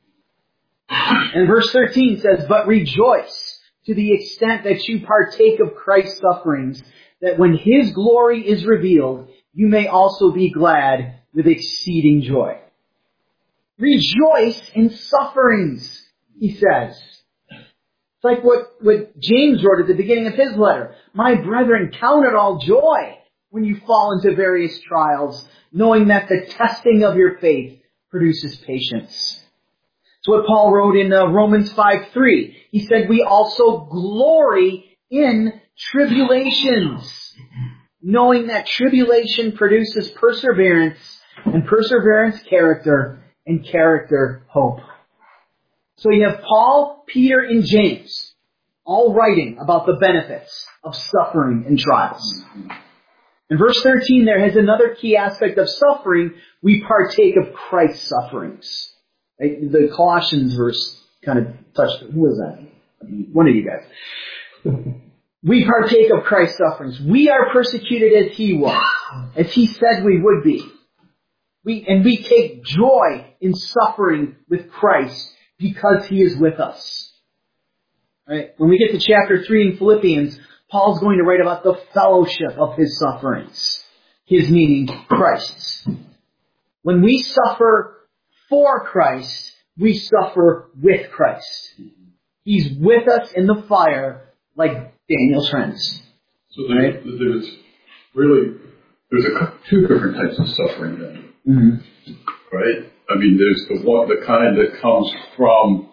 And verse thirteen says, but rejoice to the extent that you partake of Christ's sufferings, that when His glory is revealed, you may also be glad with exceeding joy. Rejoice in sufferings, he says. It's like what, what James wrote at the beginning of his letter. My brethren, count it all joy when you fall into various trials, knowing that the testing of your faith produces patience. It's what Paul wrote in uh, Romans five three. He said, we also glory in tribulations, knowing that tribulation produces perseverance, and perseverance character, and character hope. So you have Paul, Peter, and James all writing about the benefits of suffering and trials. In verse thirteen, there has another key aspect of suffering. We partake of Christ's sufferings. The Colossians verse kind of touched it. Who was that? One of you guys. We partake of Christ's sufferings. We are persecuted as He was, as He said we would be. We, and we take joy in suffering with Christ because He is with us. Right? When we get to chapter three in Philippians, Paul's going to write about the fellowship of His sufferings. His meaning Christ's. When we suffer for Christ, we suffer with Christ. He's with us in the fire like Daniel's friends. So there's, right? there's really, there's a, two different types of suffering then. Mm-hmm. Right? I mean, there's the one, the kind that comes from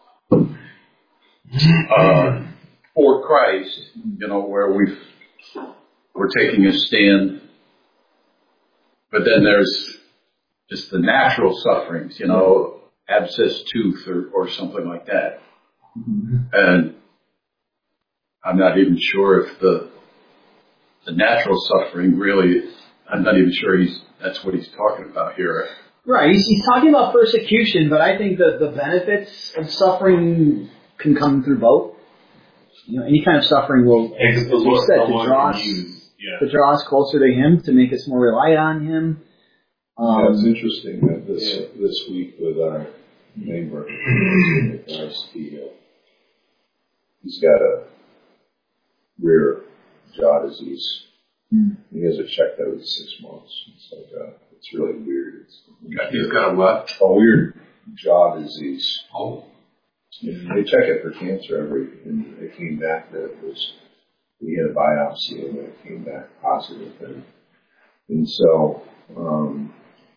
uh, for Christ, you know, where we've we're taking a stand. But then there's just the natural sufferings, you know, abscess tooth or, or something like that. Mm-hmm. And I'm not even sure if the the natural suffering really, I'm not even sure he's that's what he's talking about here. Right, he's, he's talking about persecution, but I think that the benefits of suffering can come through both. You know, any kind of suffering will, as you said, to draw, us, yeah. to draw us closer to Him, to make us more reliant on Him. Um, yeah, it's interesting that this yeah. this week with our neighbor, he, uh, he's got a rare jaw disease. Mm. He has it checked out in six months. It's like uh, it's really weird. It's, He's got a what? A weird jaw disease. Oh. And they check it for cancer every, and it came back that it was, we had a biopsy and it came back positive. And, and so, um,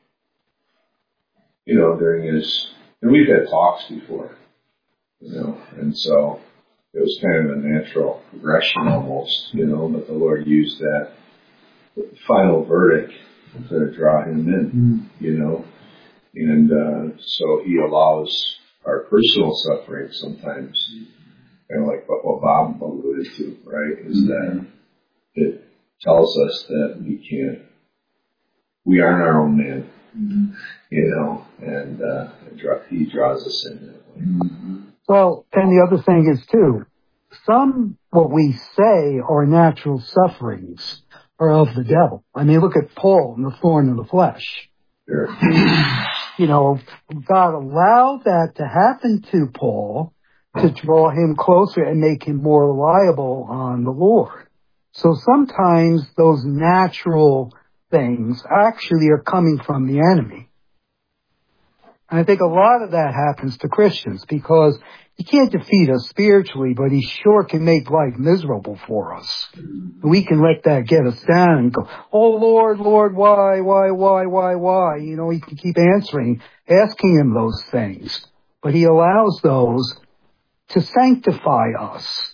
you know, during his, and we've had talks before, you know, and so it was kind of a natural progression almost, you know, but the Lord used that final verdict to draw him in, mm-hmm. you know, and uh, so He allows our personal suffering sometimes, kind of like what, what Bob alluded to, right, is mm-hmm. that it tells us that we can't, we aren't our own man, mm-hmm. you know, and uh, He draws us in that way. Mm-hmm. Well, and the other thing is, too, some what we say are natural sufferings are of the devil. I mean, look at Paul and the thorn in the flesh. Sure. You know, God allowed that to happen to Paul to draw him closer and make him more reliable on the Lord. So sometimes those natural things actually are coming from the enemy. And I think a lot of that happens to Christians because he can't defeat us spiritually, but he sure can make life miserable for us. We can let that get us down and go, oh, Lord, Lord, why, why, why, why, why? You know, he can keep answering, asking him those things. But he allows those to sanctify us.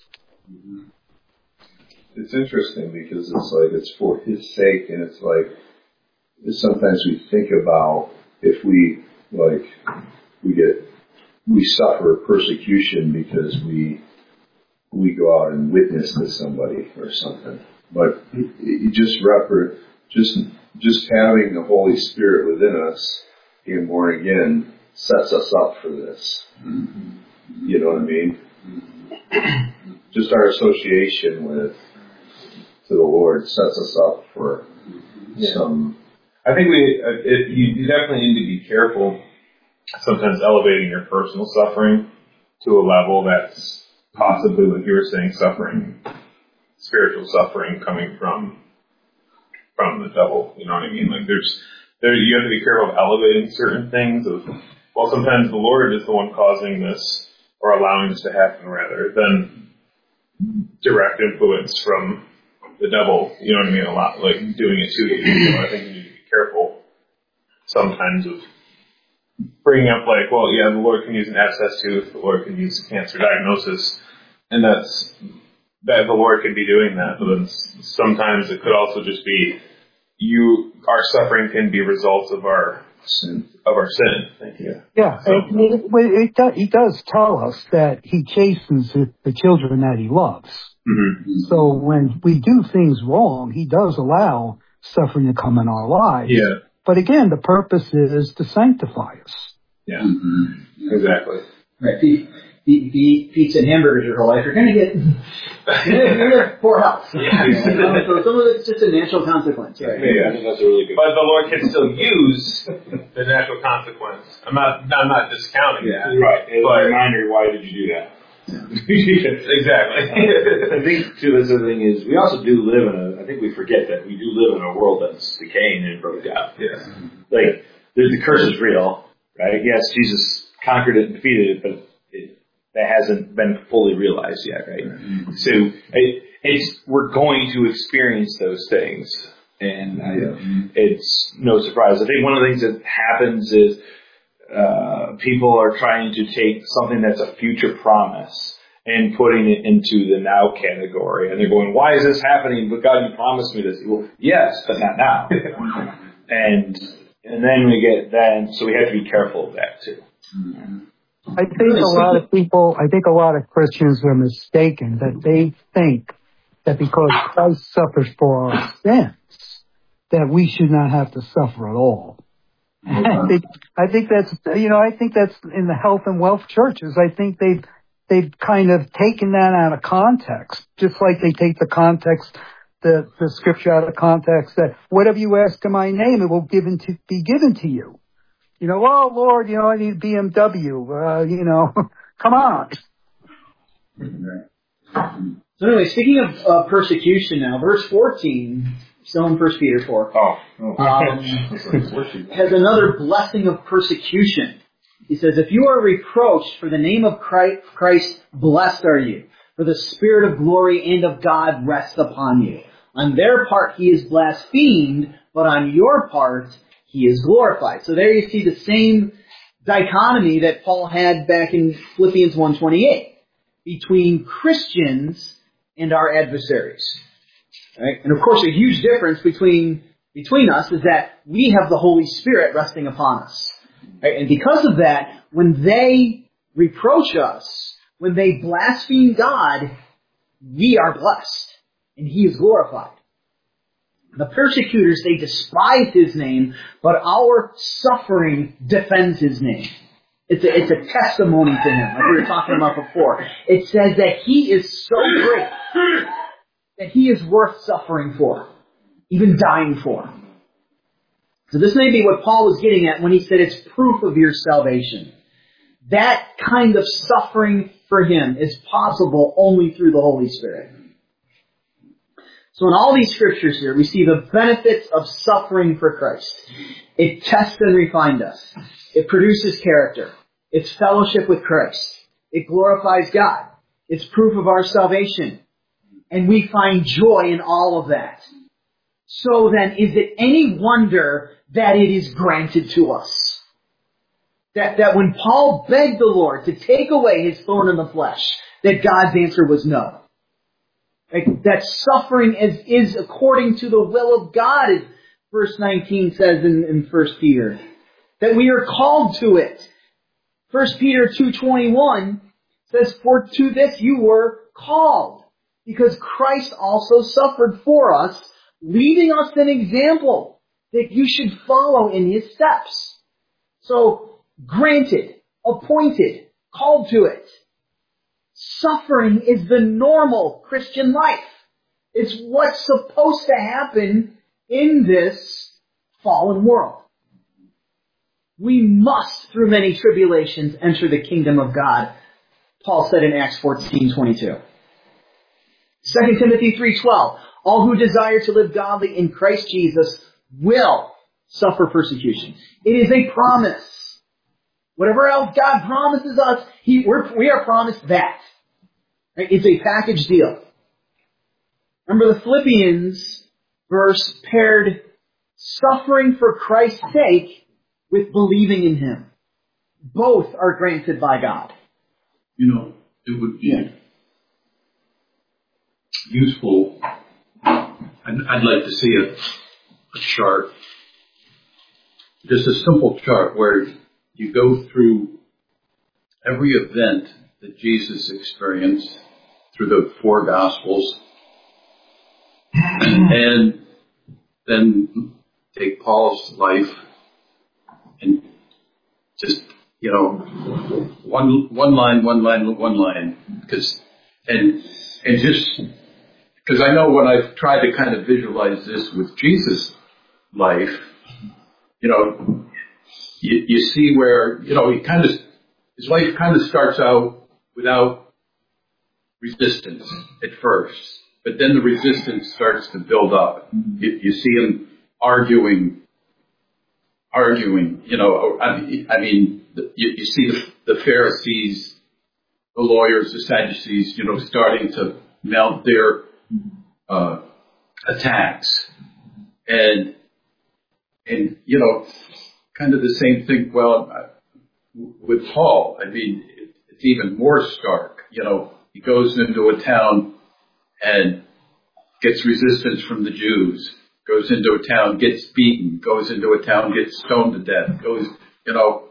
It's interesting because it's like it's for his sake, and it's like sometimes we think about if we like we get we suffer persecution because we we go out and witness to somebody or something, but it just refer just just having the Holy Spirit within us, being born again, sets us up for this. Mm-hmm. You know what I mean? Mm-hmm. Just our association with to the Lord sets us up for yeah. some. I think we uh, it, you, you definitely need to be careful. Sometimes elevating your personal suffering to a level that's possibly, like you were saying, suffering, spiritual suffering coming from from the devil. You know what I mean? Like there's there you have to be careful of elevating certain things. Of, well, sometimes the Lord is the one causing this or allowing this to happen, rather than direct influence from the devil, you know what I mean, a lot, like doing it to you. So I think you need to be careful sometimes of bringing up like, well, yeah, the Lord can use an abscess tooth, the Lord can use a cancer diagnosis, and that's, that the Lord can be doing that, but then sometimes it could also just be, you, our suffering can be results of our sin, of our sin. Thank you. Yeah, so, it, it, it does, he does tell us that he chastens the children that he loves. Mm-hmm. So when we do things wrong, he does allow suffering to come in our lives. Yeah. But again, the purpose is to sanctify us. Yeah. Mm-hmm. Exactly. Right. If you eat, eat pizza and hamburgers your whole life, you're going to get you're going to have poor health. Yeah. You know? So some of it's just a natural consequence. Right? Yeah. I think that's a really good. But the Lord can still use the natural consequence. I'm not. I'm not discounting yeah. that. Right. As a reminder, why did you do that? Exactly. I think too. This other thing is we also do live in a. I think we forget that we do live in a world that's decaying and broke down. Yeah. Like the, the curse is real, right? Yes, Jesus conquered it and defeated it, but it, that hasn't been fully realized yet, right? Mm-hmm. So it, it's we're going to experience those things, and I, mm-hmm. it's no surprise. I think one of the things that happens is. Uh, people are trying to take something that's a future promise and putting it into the now category. And they're going, why is this happening? But God, you promised me this. Well, yes, but not now. and and then we get then, so we have to be careful of that too. I think a lot of people, I think a lot of Christians are mistaken that they think that because Christ suffers for our sins, that we should not have to suffer at all. I think, I think that's, you know, I think that's in the health and wealth churches. I think they've, they've kind of taken that out of context, just like they take the context, the, the scripture out of context that whatever you ask in my name, it will given to, be given to you. You know, oh Lord, you know, I need a B M W, uh, you know, come on. So anyway, speaking of uh, persecution now, verse fourteen, still in First Peter four, oh, oh. Um, has another blessing of persecution. He says, if you are reproached for the name of Christ, blessed are you, for the Spirit of glory and of God rests upon you. On their part he is blasphemed, but on your part he is glorified. So there you see the same dichotomy that Paul had back in Philippians one twenty-eight, between Christians and our adversaries. Right? And of course, a huge difference between between us is that we have the Holy Spirit resting upon us. Right? And because of that, when they reproach us, when they blaspheme God, we are blessed, and He is glorified. The persecutors, they despise His name, but our suffering defends His name. It's a, it's a testimony to Him, like we were talking about before. It says that He is so great that He is worth suffering for, even dying for. So this may be what Paul was getting at when he said it's proof of your salvation. That kind of suffering for Him is possible only through the Holy Spirit. So in all these scriptures here, we see the benefits of suffering for Christ. It tests and refines us. It produces character. It's fellowship with Christ. It glorifies God. It's proof of our salvation. And we find joy in all of that. So then, is it any wonder that it is granted to us? That, that when Paul begged the Lord to take away his thorn in the flesh, that God's answer was no. Like, that suffering is, is according to the will of God, as verse nineteen says in, in First Peter. That we are called to it. First Peter two twenty-one says, for to this you were called, because Christ also suffered for us, leaving us an example that you should follow in his steps. So, granted, appointed, called to it. Suffering is the normal Christian life. It's what's supposed to happen in this fallen world. We must, through many tribulations, enter the kingdom of God, Paul said in Acts fourteen twenty-two. Second Timothy three twelve. All who desire to live godly in Christ Jesus will suffer persecution. It is a promise. Whatever else God promises us, he, we're, we are promised that. Right? It's a package deal. Remember, the Philippians verse paired suffering for Christ's sake with believing in him. Both are granted by God. You know, it would be yeah. useful. I'd, I'd like to see a, a chart, just a simple chart where you go through every event that Jesus experienced through the four Gospels, and then take Paul's life and just, you know, one one line, one line, one line, because and and just because I know when I've tried to kind of visualize this with Jesus' life, you know, you, you see where, you know, he kind of his life kind of starts out without resistance at first, but then the resistance starts to build up. You, you see him arguing, arguing. You know, I mean, I mean you, you see the, the Pharisees, the lawyers, the Sadducees, you know, starting to mount their uh, attacks, and and you know, kind of the same thing. Well, with Paul, I mean, it, it's even more stark. You know, he goes into a town and gets resistance from the Jews. Goes into a town, gets beaten. Goes into a town, gets stoned to death. Goes, you know.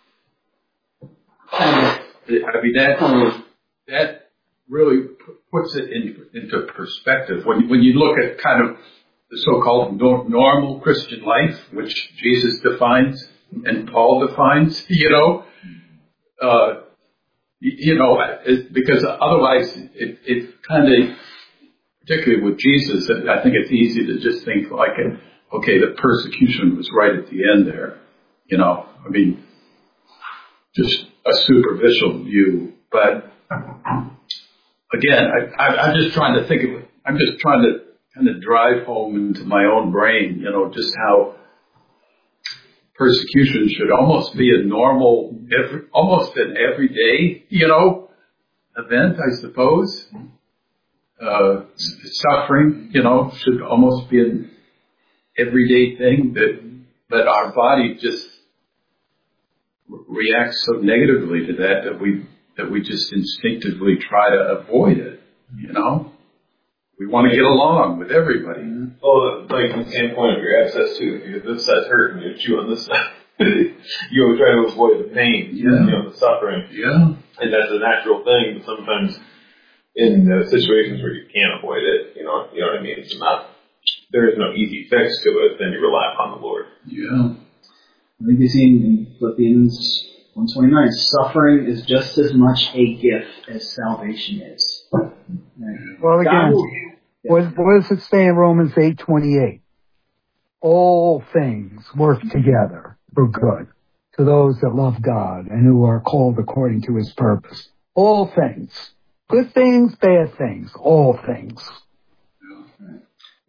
I mean, that that really puts it in, into perspective. When when you look at kind of the so-called normal Christian life, which Jesus defines and Paul defines, you know, uh, you know, because otherwise it, it kind of, particularly with Jesus, I think it's easy to just think like, okay, the persecution was right at the end there, you know. I mean, just a superficial view, but again, I, I, I'm just trying to think of it. I'm just trying to kind of drive home into my own brain, you know, just how persecution should almost be a normal, every, almost an everyday, you know, event, I suppose. Uh, suffering, you know, should almost be an everyday thing that, that our body just reacts so negatively to that that we, that we just instinctively try to avoid it, you know? We want to get along with everybody. Well, like the standpoint of your abscess too, if this side's hurting, you chew on this side. You try to avoid the pain, yeah. You know, the suffering. Yeah. And that's a natural thing, but sometimes in uh, situations where you can't avoid it, you know, you know what I mean? It's not, there is no easy fix to it, then you rely upon the Lord. Yeah. I think we see in Philippians one twenty-nine, suffering is just as much a gift as salvation is. Right. Well, again, what, what does it say in Romans eight twenty-eight? All things work together for good to those that love God and who are called according to his purpose. All things. Good things, bad things, all things.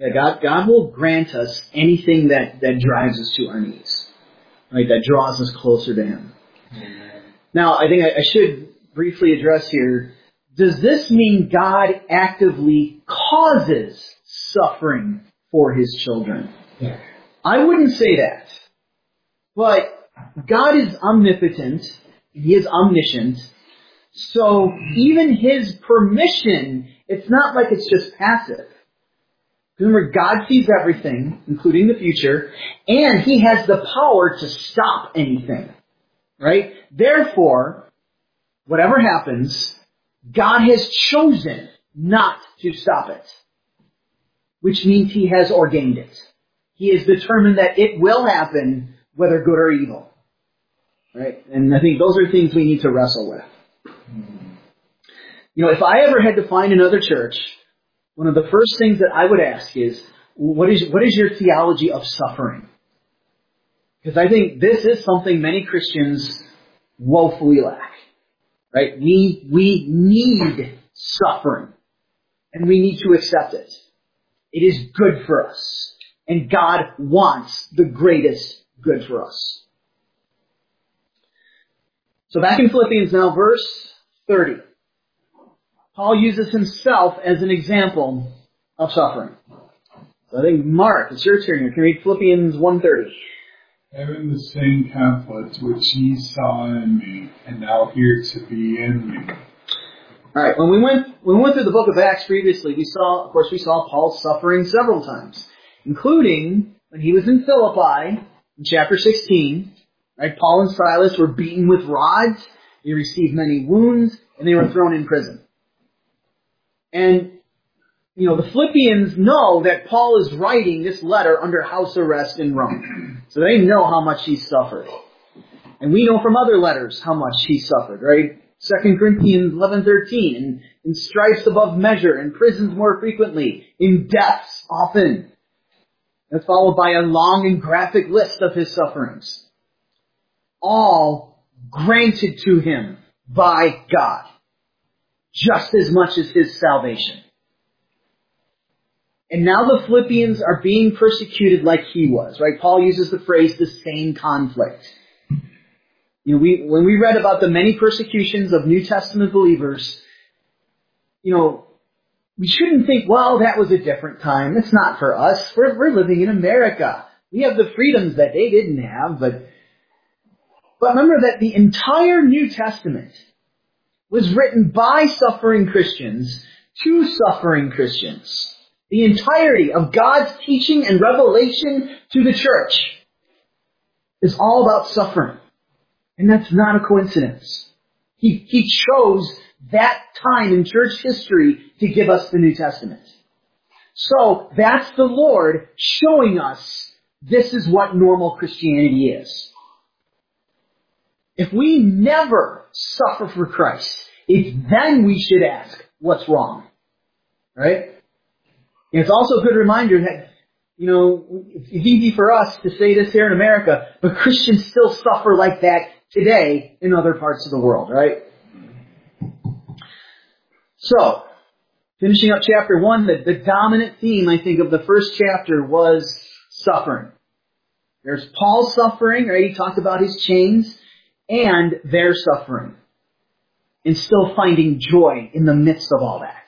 Yeah, God, God will grant us anything that, that drives us to our knees, right? That draws us closer to Him. Amen. Now, I think I, I should briefly address here, does this mean God actively causes suffering for His children? Yeah. I wouldn't say that. But God is omnipotent, He is omniscient, so even His permission, it's not like it's just passive. Remember, God sees everything, including the future, and He has the power to stop anything. Right? Therefore, whatever happens, God has chosen not to stop it. Which means He has ordained it. He has determined that it will happen, whether good or evil. Right? And I think those are things we need to wrestle with. You know, if I ever had to find another church, one of the first things that I would ask is, what is what is your theology of suffering? Because I think this is something many Christians woefully lack. Right? We, we need suffering. And we need to accept it. It is good for us. And God wants the greatest good for us. So back in Philippians now, verse thirty. Paul uses himself as an example of suffering. So I think, Mark, it's your turn here. Can you read Philippians one thirty? Having the same conflict which ye saw in me, and now here to be in me. Alright, when we went when we went through the book of Acts previously, we saw, of course, we saw Paul suffering several times, including when he was in Philippi, in chapter sixteen. Right, Paul and Silas were beaten with rods, they received many wounds, and they were thrown in prison. And, you know, the Philippians know that Paul is writing this letter under house arrest in Rome. So they know how much he suffered. And we know from other letters how much he suffered, right? Second Corinthians eleven thirteen, in, in stripes above measure, in prisons more frequently, in deaths often. That's followed by a long and graphic list of his sufferings. All granted to him by God. Just as much as his salvation. And now the Philippians are being persecuted like he was, right? Paul uses the phrase, the same conflict. You know, we, when we read about the many persecutions of New Testament believers, you know, we shouldn't think, well, that was a different time. It's not for us. We're, we're living in America. We have the freedoms that they didn't have, but, but remember that the entire New Testament was written by suffering Christians to suffering Christians. The entirety of God's teaching and revelation to the church is all about suffering. And that's not a coincidence. He, he chose that time in church history to give us the New Testament. So that's the Lord showing us this is what normal Christianity is. If we never suffer for Christ, it's then we should ask, what's wrong? Right? And it's also a good reminder that, you know, it's easy for us to say this here in America, but Christians still suffer like that today in other parts of the world, right? So, finishing up chapter one, the, the dominant theme, I think, of the first chapter was suffering. There's Paul's suffering, right? He talked about his chains, and their suffering. And still finding joy in the midst of all that.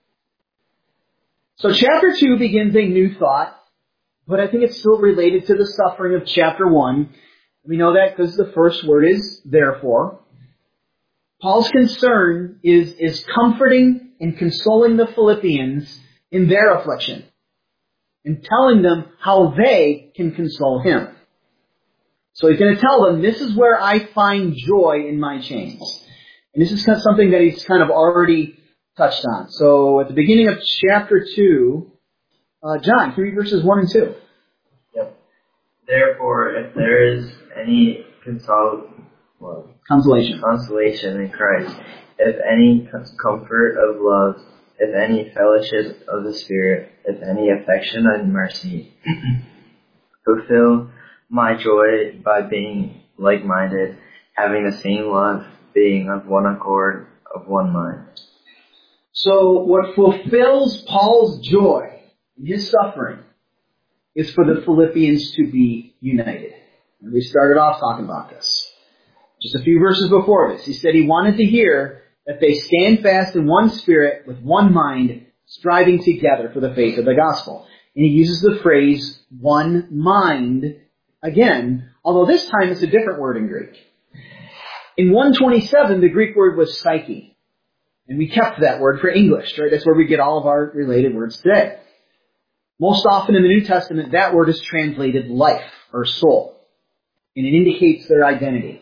So chapter two begins a new thought, but I think it's still related to the suffering of chapter one. We know that because the first word is therefore. Paul's concern is, is comforting and consoling the Philippians in their affliction and telling them how they can console him. So he's going to tell them, this is where I find joy in my chains. And this is kind of something that he's kind of already touched on. So at the beginning of chapter two, uh, John, can you read verses one and two? Yep. Therefore, if there is any consol- well, consolation. consolation in Christ, if any comfort of love, if any fellowship of the Spirit, if any affection and mercy, fulfill my joy by being like-minded, having the same love, being of one accord, of one mind. So what fulfills Paul's joy his suffering is for the Philippians to be united. And we started off talking about this. Just a few verses before this, he said he wanted to hear that they stand fast in one spirit with one mind, striving together for the faith of the gospel. And he uses the phrase, one mind, again, although this time it's a different word in Greek. In one twenty-seven, the Greek word was psyche. And we kept that word for English, right? That's where we get all of our related words today. Most often in the New Testament, that word is translated life or soul. And it indicates their identity.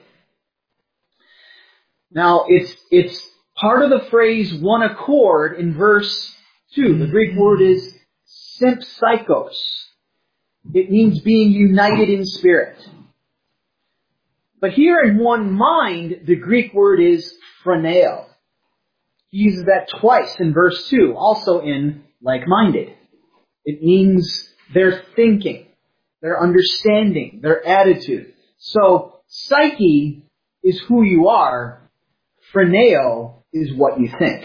Now, it's, it's part of the phrase one accord in verse two. The Greek word is sympsychos. It means being united in spirit. But here in one mind, the Greek word is phroneo. He uses that twice in verse two, also in like-minded. It means their thinking, their understanding, their attitude. So, psyche is who you are. Phroneo is what you think.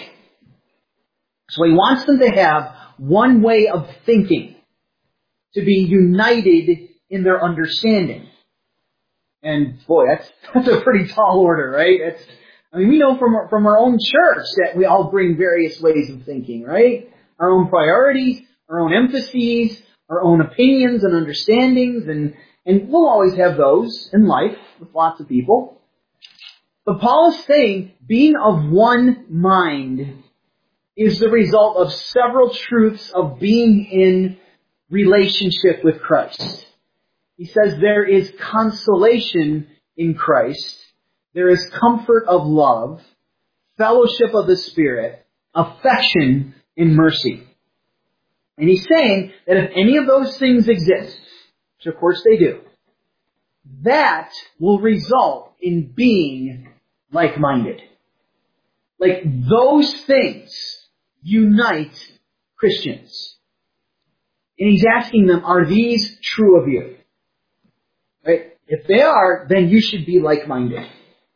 So he wants them to have one way of thinking, to be united in their understanding. And boy, that's that's a pretty tall order, right? It's, I mean, we know from our, from our own church that we all bring various ways of thinking, right? Our own priorities, our own emphases, our own opinions and understandings, and, and we'll always have those in life with lots of people. But Paul is saying being of one mind is the result of several truths of being in relationship with Christ. He says there is consolation in Christ, there is comfort of love, fellowship of the Spirit, affection and mercy. And he's saying that if any of those things exist, which of course they do, that will result in being like-minded. Like those things unite Christians. And he's asking them, are these true of you? Right? If they are, then you should be like-minded.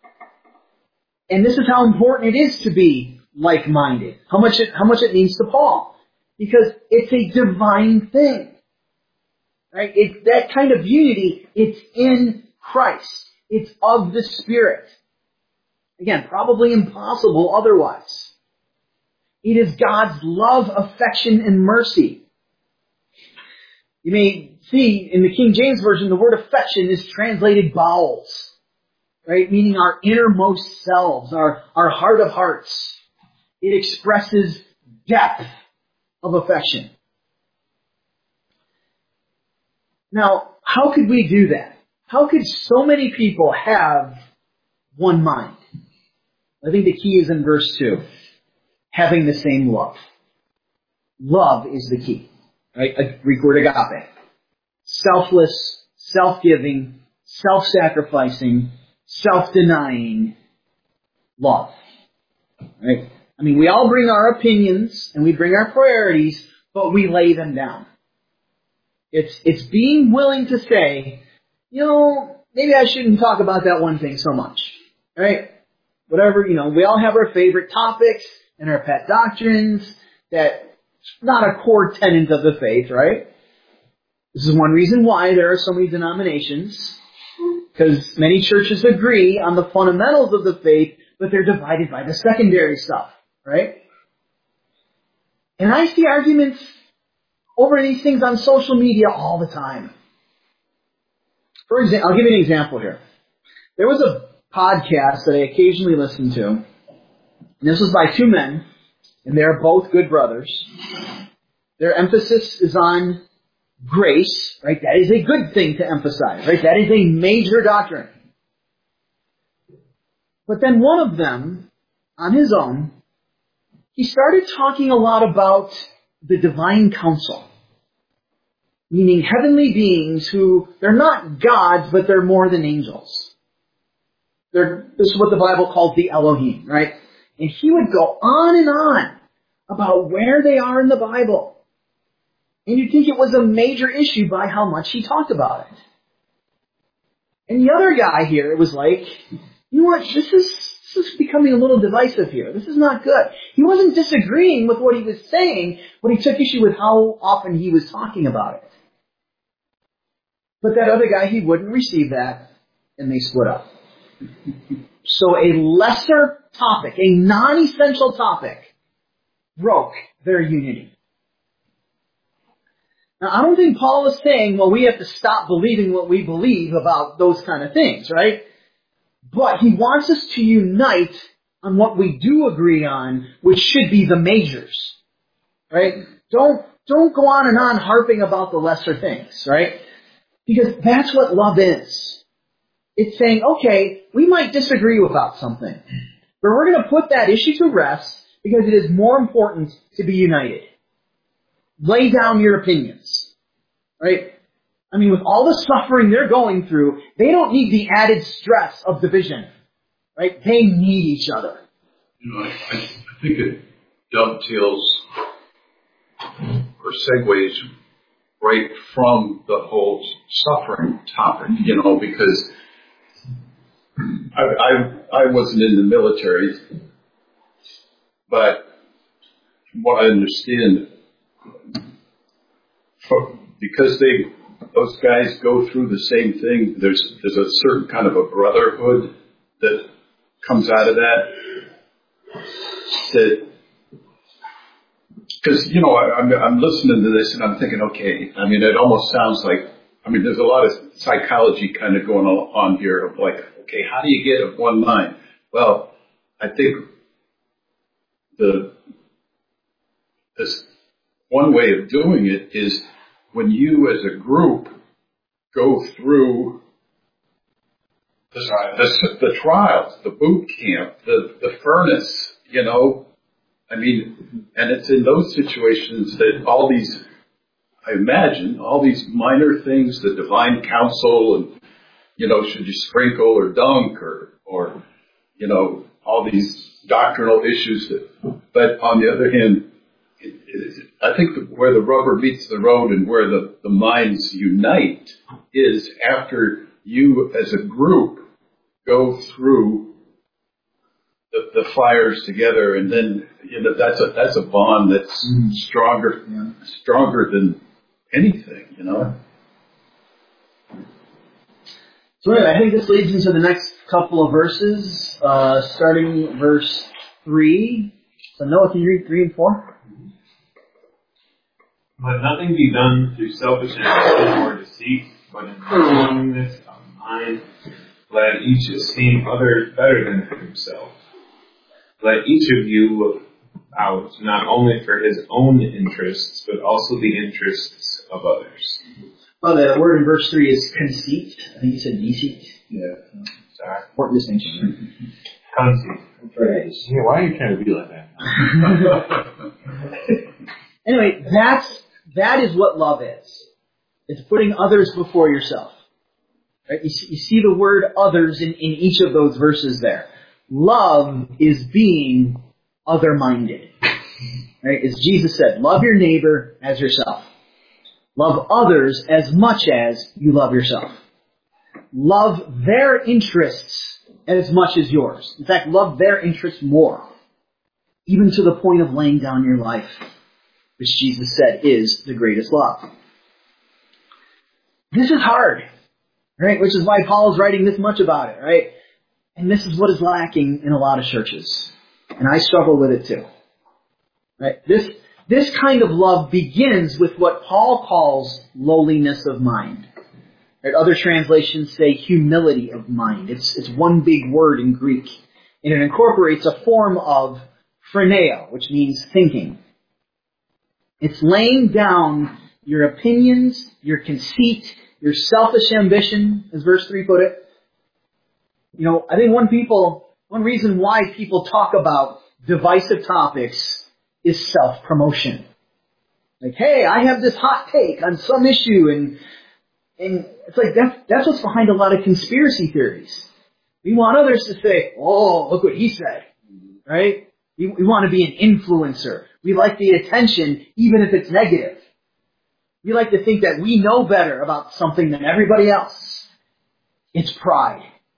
And this is how important it is to be like-minded. How much it, how much it means to Paul. Because it's a divine thing. Right? It's that kind of unity, it's in Christ. It's of the Spirit. Again, probably impossible otherwise. It is God's love, affection, and mercy. You may see in the King James Version, the word affection is translated bowels. Right? Meaning our innermost selves, our, our heart of hearts. It expresses depth of affection. Now, how could we do that? How could so many people have one mind? I think the key is in verse two. Having the same love. Love is the key. Right? A Greek word agape. Selfless, self-giving, self-sacrificing, self-denying love. Right? I mean, we all bring our opinions and we bring our priorities, but we lay them down. It's, it's being willing to say, you know, maybe I shouldn't talk about that one thing so much. Right? Whatever, you know, we all have our favorite topics and our pet doctrines that's not a core tenet of the faith, right? This is one reason why there are so many denominations, because many churches agree on the fundamentals of the faith, but they're divided by the secondary stuff, right? And I see arguments over these things on social media all the time. For example, I'll give you an example here. There was a podcast that I occasionally listen to, and this was by two men, and they're both good brothers. Their emphasis is on grace, right? That is a good thing to emphasize, right? That is a major doctrine. But then one of them, on his own, he started talking a lot about the divine council. Meaning heavenly beings who, they're not gods, but they're more than angels. They're, this is what the Bible calls the Elohim, right? And he would go on and on about where they are in the Bible. And you'd think it was a major issue by how much he talked about it. And the other guy here, it was like, you know what, this is this is becoming a little divisive here. This is not good. He wasn't disagreeing with what he was saying, but he took issue with how often he was talking about it. But that other guy, he wouldn't receive that, and they split up. So a lesser topic, a non-essential topic, broke their unity. Now, I don't think Paul is saying, well, we have to stop believing what we believe about those kind of things, right? But he wants us to unite on what we do agree on, which should be the majors, right? Don't, don't go on and on harping about the lesser things, right? Because that's what love is. It's saying, okay, we might disagree about something, but we're going to put that issue to rest because it is more important to be united. Lay down your opinions, right? I mean, with all the suffering they're going through, they don't need the added stress of division, right? They need each other. You know, I, I, I think it dovetails or segues right from the whole suffering topic, you know, because I, I, I wasn't in the military, but from what I understand, for, because they, those guys go through the same thing, there's, there's a certain kind of a brotherhood that comes out of that, that, because, you know, I, I'm, I'm listening to this and I'm thinking, okay, I mean, it almost sounds like, I mean, there's a lot of psychology kind of going on here of like, okay, how do you get of one mind? Well, I think the this one way of doing it is when you as a group go through the, the, the trials, the boot camp, the, the furnace, you know, I mean, and it's in those situations that all these, I imagine, all these minor things, the divine counsel and, you know, should you sprinkle or dunk or, or, you know, all these doctrinal issues that, but on the other hand, it, it, I think that where the rubber meets the road and where the, the minds unite is after you as a group go through the, the fires together, and then, you know, that's a, that's a bond that's mm. stronger, yeah. stronger than anything, you know. So anyway, I think this leads into the next couple of verses, uh, starting verse three. So Noah, can you read three and four? Let nothing be done through selfish ambition or deceit, but in willingness of mind, let each esteem others better than himself. Let each of you look out not only for his own interests, but also the interests of others. Oh, the word in verse three is conceit. I think you said deceit. Yeah. Sorry. Important distinction. Conceit. Right. Yeah, why are you trying to be like that? Anyway, that's, that is what love is. It's putting others before yourself. Right? You see, you see the word others in, in each of those verses there. Love is being other-minded. Right? As Jesus said, love your neighbor as yourself. Love others as much as you love yourself. Love their interests as much as yours. In fact, love their interests more. Even to the point of laying down your life, which Jesus said is the greatest love. This is hard, right? Which is why Paul is writing this much about it, right? And this is what is lacking in a lot of churches. And I struggle with it too. Right? This, this kind of love begins with what Paul calls lowliness of mind. Right? Other translations say humility of mind. It's, it's one big word in Greek. And it incorporates a form of phroneo, which means thinking. It's laying down your opinions, your conceit, your selfish ambition, as verse three put it. You know, I think one people, one reason why people talk about divisive topics is self-promotion. Like, hey, I have this hot take on some issue, and and it's like that's that's what's behind a lot of conspiracy theories. We want others to say, "Oh, look what he said," right? We, we want to be an influencer. We like the attention, even if it's negative. We like to think that we know better about something than everybody else. It's pride.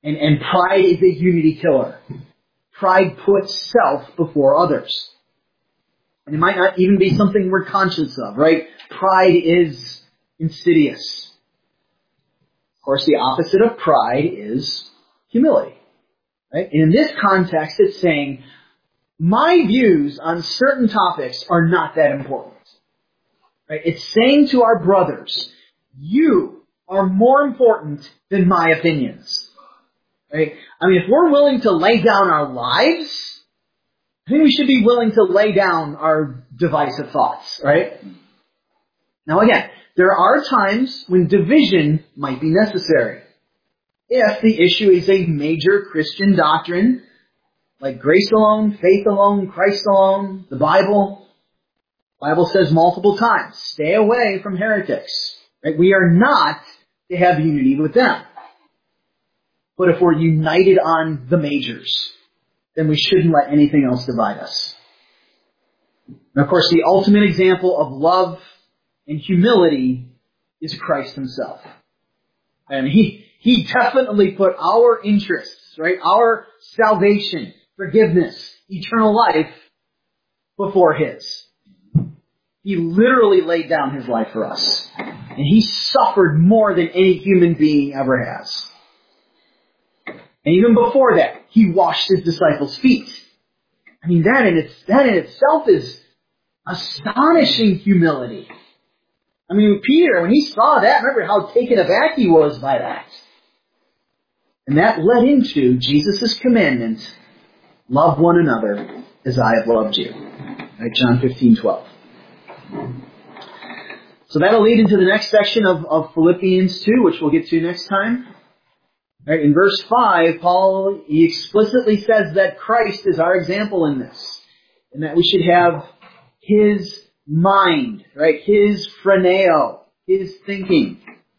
And, and pride is a unity killer. Pride puts self before others. And it might not even be something we're conscious of, right? Pride is insidious. Of course, the opposite of pride is humility. Right? And in this context, it's saying, my views on certain topics are not that important. Right? It's saying to our brothers, you are more important than my opinions. Right? I mean, if we're willing to lay down our lives, I think we should be willing to lay down our divisive thoughts, right? Now again, there are times when division might be necessary. If the issue is a major Christian doctrine, like grace alone, faith alone, Christ alone, the Bible, the Bible says multiple times, stay away from heretics. Right? We are not to have unity with them. But if we're united on the majors, then we shouldn't let anything else divide us. And of course, the ultimate example of love and humility is Christ himself. And he, he definitely put our interests, right, our salvation, forgiveness, eternal life before his. He literally laid down his life for us. And he suffered more than any human being ever has. And even before that, he washed his disciples' feet. I mean, that in, its, that in itself is astonishing humility. I mean, Peter, when he saw that, remember how taken aback he was by that. And that led into Jesus' commandment, love one another as I have loved you. Right, John fifteen twelve. So that'll lead into the next section of, of Philippians two, which we'll get to next time. Right, in verse five, Paul, he explicitly says that Christ is our example in this. And that we should have his mind, right? His phroneo, his thinking.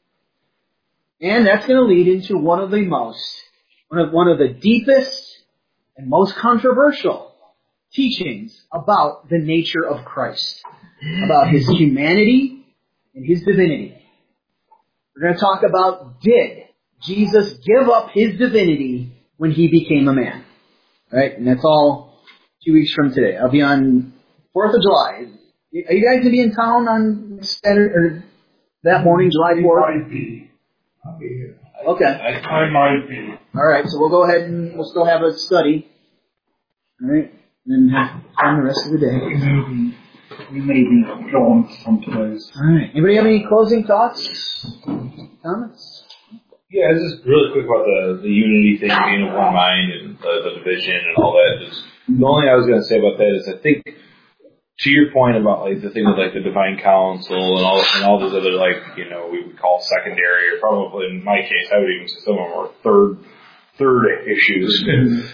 And that's going to lead into one of the most, one of, one of the deepest and most controversial teachings about the nature of Christ. About his humanity and his divinity. We're going to talk about, did Jesus give up his divinity when he became a man? Right? And that's all two weeks from today. I'll be on fourth of July. Are you guys going to be in town on Saturday, or that morning, July fourth? I might be. I'll be here. Okay. I might be. All right, so we'll go ahead and we'll still have a study. All right, and then have fun the rest of the day. Maybe. We may be drawn someplace. All right. Anybody have any closing thoughts? Comments? Yeah, just really quick about the, the unity thing, being of one mind and the, the division and all that. Just, the only thing I was going to say about that is I think, to your point about like the thing with like the divine council and all and all those other like, you know, we would call secondary, or probably in my case I would even say some of them are third third issues.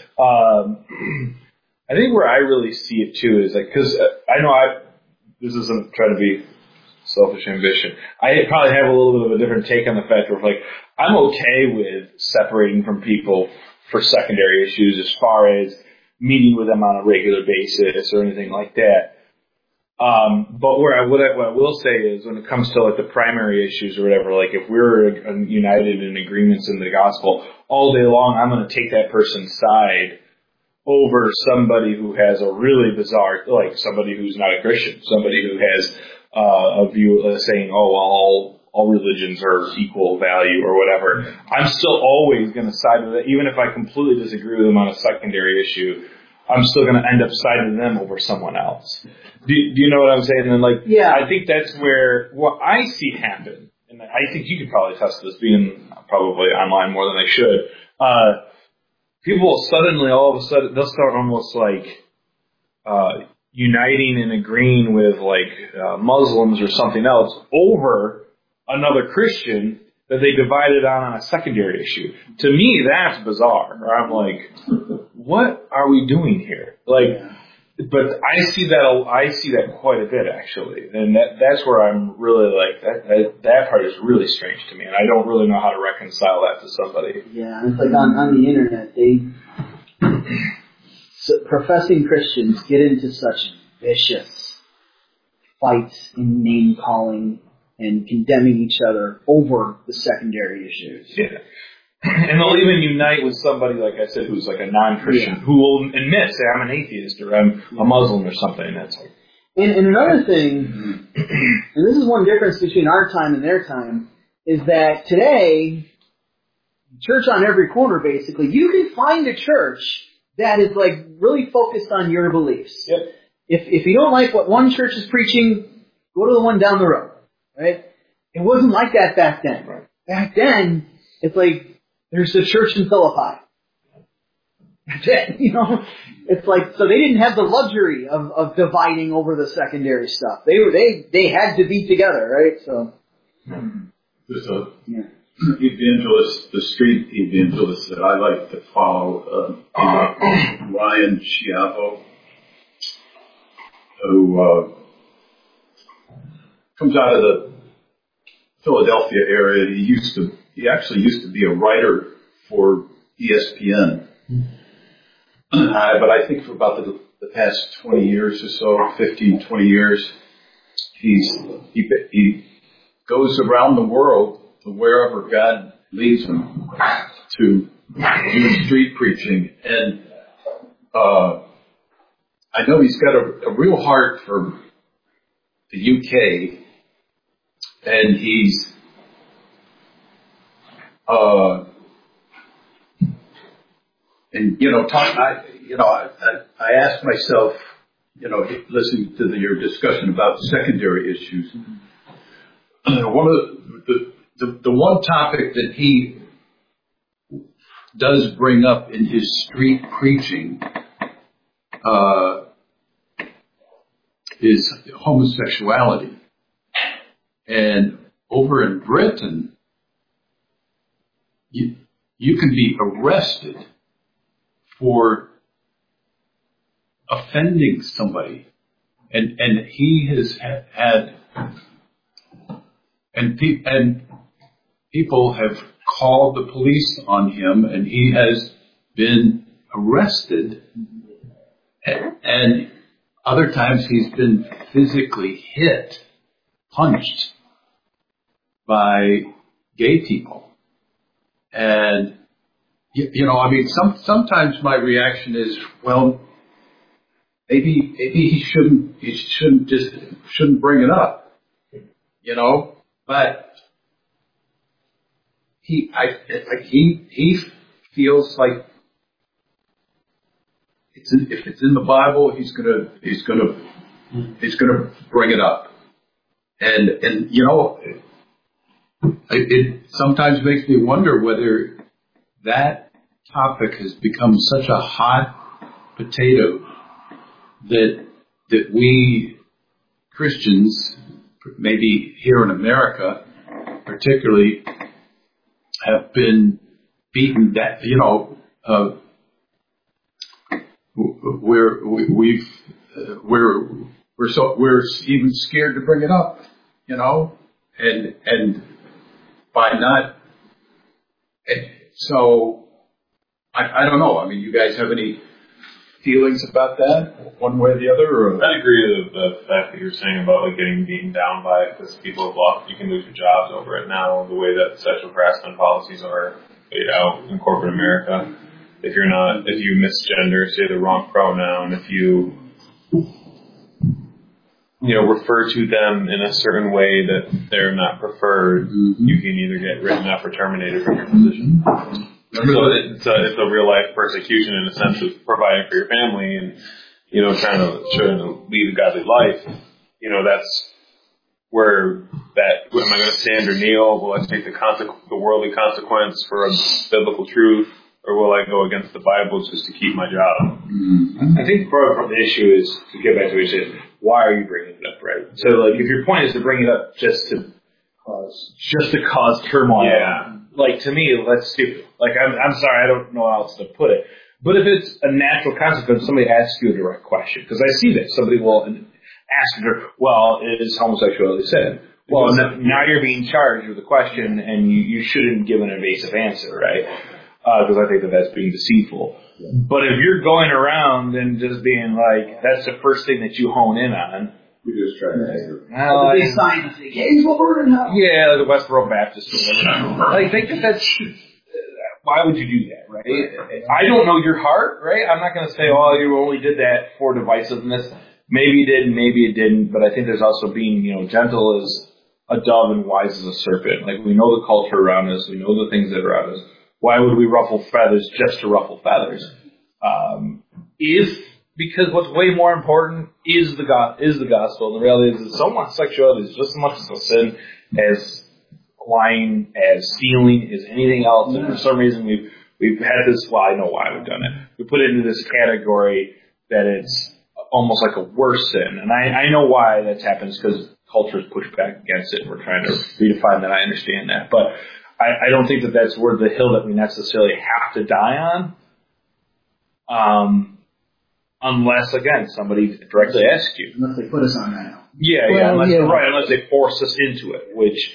um, I think where I really see it too is like, because I know I this isn't trying to be selfish ambition. I probably have a little bit of a different take on the fact of like, I'm okay with separating from people for secondary issues as far as meeting with them on a regular basis or anything like that. Um, but where I, what I, what I will say is when it comes to like the primary issues or whatever, like if we're united in agreements in the gospel all day long, I'm going to take that person's side over somebody who has a really bizarre, like somebody who's not a Christian, somebody who has uh, a view of saying, oh, well, all all religions are equal value or whatever. I'm still always going to side with it, even if I completely disagree with them on a secondary issue. I'm still going to end up siding them over someone else. Do, do you know what I'm saying? And like, yeah, I think that's where what I see happen, and I think you could probably test this, being probably online more than I should. Uh, People suddenly, all of a sudden, they'll start almost like uh, uniting and agreeing with like uh, Muslims or something else over another Christian that they divided on on a secondary issue. To me, that's bizarre. Or I'm like, what are we doing here? Like, but I see that I see that quite a bit actually, and that that's where I'm really like that. That, that part is really strange to me, and I don't really know how to reconcile that to somebody. Yeah, it's like on on the internet, they so professing Christians get into such vicious fights and name calling and condemning each other over the secondary issues. Yeah. And they'll even unite with somebody, like I said, who's like a non-Christian, yeah. who will admit, say, I'm an atheist or I'm a Muslim or something. And that's like. And, and another thing, and this is one difference between our time and their time, is that today, church on every corner, basically, you can find a church that is like really focused on your beliefs. Yep. If if you don't like what one church is preaching, go to the one down the road. Right? It wasn't like that back then. Right. Back then, it's like there's a church in Philippi. That's it. You know, it's like so they didn't have the luxury of, of dividing over the secondary stuff. They were they they had to be together, right? So there's a yeah. evangelist, the street evangelist that I like to follow, uh, Ryan Schiavo, who uh, comes out of the Philadelphia area. He used to he actually used to be a writer for E S P N. Uh, but I think for about the, the past twenty years or so, fifteen, twenty years, he's, he, he goes around the world to wherever God leads him to do street preaching. And, uh, I know he's got a, a real heart for the U K, and he's, uh, And, you know, talk, I, you know, I, I asked myself, you know, listening to the, your discussion about secondary issues, one of the, the, the, the one topic that he does bring up in his street preaching, uh, is homosexuality. And over in Britain, you, you can be arrested for offending somebody, and and he has had, and pe- and people have called the police on him, and he has been arrested, and, and other times he's been physically hit, punched by gay people, and. You know, I mean, some, sometimes my reaction is, well, maybe, maybe he shouldn't, he shouldn't just, shouldn't bring it up, you know, but he, I, like he, he feels like it's in, if it's in the Bible, he's gonna, he's gonna, he's gonna bring it up. And, and, you know, it, it sometimes makes me wonder whether that topic has become such a hot potato that that we Christians, maybe here in America, particularly, have been beaten down. You know, uh, we're we, we've uh, we're we're so we're even scared to bring it up. You know, and and by not. So, I, I don't know. I mean, you guys have any feelings about that, one way or the other? Or? I agree with the fact that you're saying about like getting beaten down by it, because people have lost, you can lose your jobs over it now, the way that sexual harassment policies are laid out in corporate America. If you're not, if you misgender, say the wrong pronoun, if you, you know, refer to them in a certain way that they're not preferred, mm-hmm. you can either get written up or terminated from your position. So it's a, it's a real life persecution in a sense of providing for your family and, you know, trying to, trying to lead a godly life. You know, that's where that, am I going to stand or kneel? Will I take the, consequ- the worldly consequence for a biblical truth? Or will I go against the Bible just to keep my job? Mm-hmm. I think part of the issue is, to get back to what you said, why are you bringing it up, right? So, like, if your point is to bring it up just to cause, just to cause turmoil, yeah. like, to me, that's stupid. Like, I'm, I'm sorry, I don't know how else to put it. But if it's a natural consequence, somebody asks you a direct question. Because I see that. Somebody will ask her, well, is homosexuality sin? Well, now you're being charged with a question, and you, you shouldn't give an evasive answer, right? Because uh, I think that that's being deceitful. Yeah. But if you're going around and just being like, that's the first thing that you hone in on. We just try to anger. Well, the big sign that say, gays will burn in hell. Yeah, the Westboro Baptist or whatever. I think that that's, why would you do that, right? I don't know your heart, right? I'm not going to say, oh, you only did that for divisiveness. Maybe you did, maybe you didn't, but I think there's also being, you know, gentle as a dove and wise as a serpent. Like, we know the culture around us. We know the things that are around us. Why would we ruffle feathers just to ruffle feathers? Um, if, because what's way more important is the go- is the gospel. And the reality is that someone's sexuality is just as much as a sin as lying, as stealing, as anything else. And for some reason we've, we've had this, well, I know why we've done it. We put it into this category that it's almost like a worse sin. And I, I know why that's happened, because culture's pushed back against it, and we're trying to redefine that. I understand that. But I, I don't think that that's where the hill that we necessarily have to die on. Um, unless, again, somebody directly asks you. Unless they put us on that hill. Yeah, well, yeah, unless, yeah. right, unless they force us into it, which,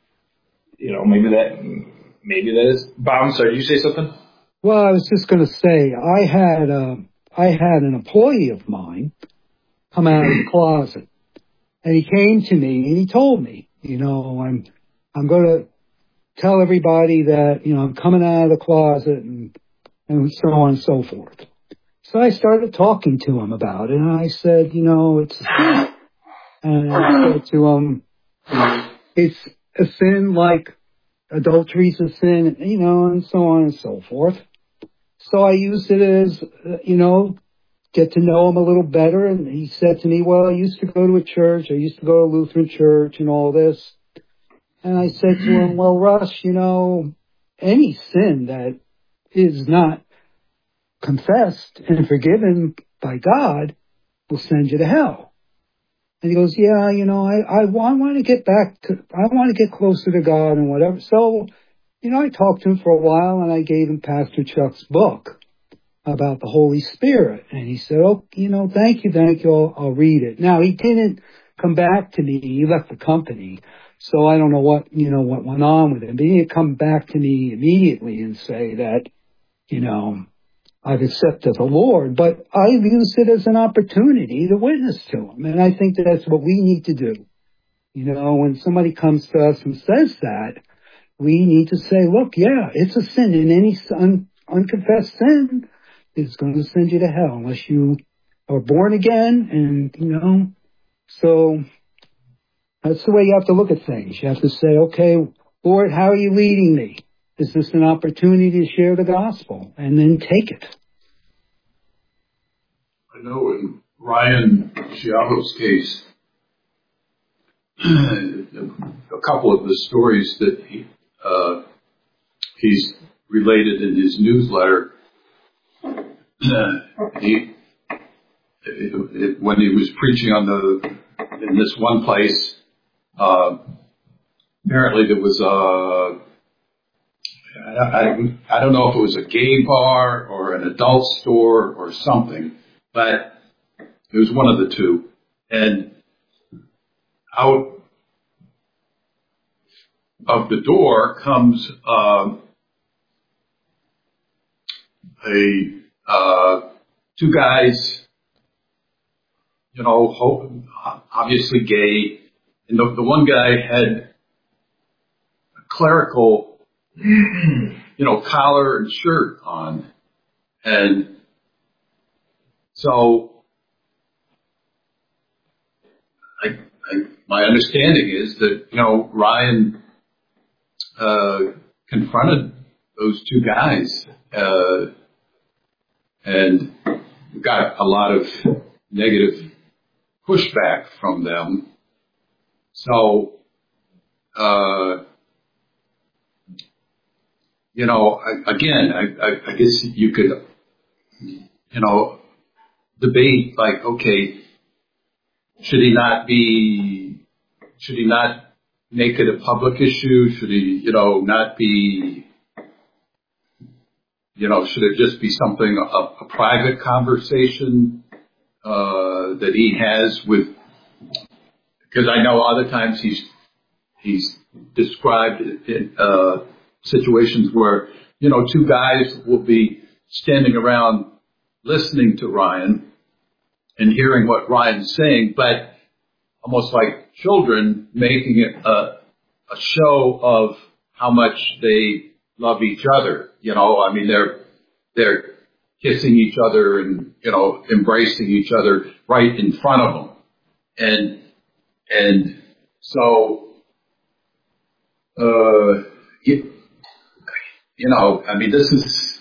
you know, maybe that, maybe that is. Bob, I'm sorry, did you say something? Well, I was just going to say, I had, uh, I had an employee of mine come out of the closet. And he came to me and he told me, you know, I'm, I'm going to tell everybody that, you know, I'm coming out of the closet, and, and so on and so forth. So I started talking to him about it, and I said, you know, it's a sin. And I said to him, it's a sin like adultery's a sin, you know, and so on and so forth. So I used it as, you know, get to know him a little better. And he said to me, well, I used to go to a church. I used to go to a Lutheran church and all this. And I said to him, well, Russ, you know, any sin that is not confessed and forgiven by God will send you to hell. And he goes, yeah, you know, I, I, I want to get back to, I want to get closer to God and whatever. So, you know, I talked to him for a while, and I gave him Pastor Chuck's book about the Holy Spirit. And he said, oh, you know, thank you, thank you, I'll, I'll read it. Now, he didn't come back to me. He left the company. So I don't know what, you know, what went on with him. But he didn't come back to me immediately and say that, you know, I've accepted the Lord. But I used it as an opportunity to witness to him. And I think that that's what we need to do. You know, when somebody comes to us and says that, we need to say, look, yeah, it's a sin. And any un- unconfessed sin is going to send you to hell unless you are born again. And, you know, so that's the way you have to look at things. You have to say, okay, Lord, how are you leading me? Is this an opportunity to share the gospel? And then take it. I know in Ryan Chiao's case, a couple of the stories that he, uh, he's related in his newsletter, he, it, it, when he was preaching on the, in this one place, uh, apparently there was a, I, I, I don't know if it was a gay bar or an adult store or something, but it was one of the two. And out of the door comes um, a uh, two guys, you know, obviously gay, and the, the one guy had a clerical, you know, collar and shirt on, and so I, I, my understanding is that, you know, Ryan uh, confronted those two guys, uh, and got a lot of negative pushback from them. So, uh, you know, I, again, I, I, I guess you could, you know, debate like, okay, should he not be, should he not make it a public issue? Should he, you know, not be, you know, should it just be something, a, a private conversation uh, that he has with, because I know other times he's, he's described in, uh, situations where, you know, two guys will be standing around listening to Ryan and hearing what Ryan's saying, but almost like children making it a, a show of how much they love each other. You know, I mean, they're they're kissing each other and, you know, embracing each other right in front of them. And, and so, uh, you, you know, I mean, this is.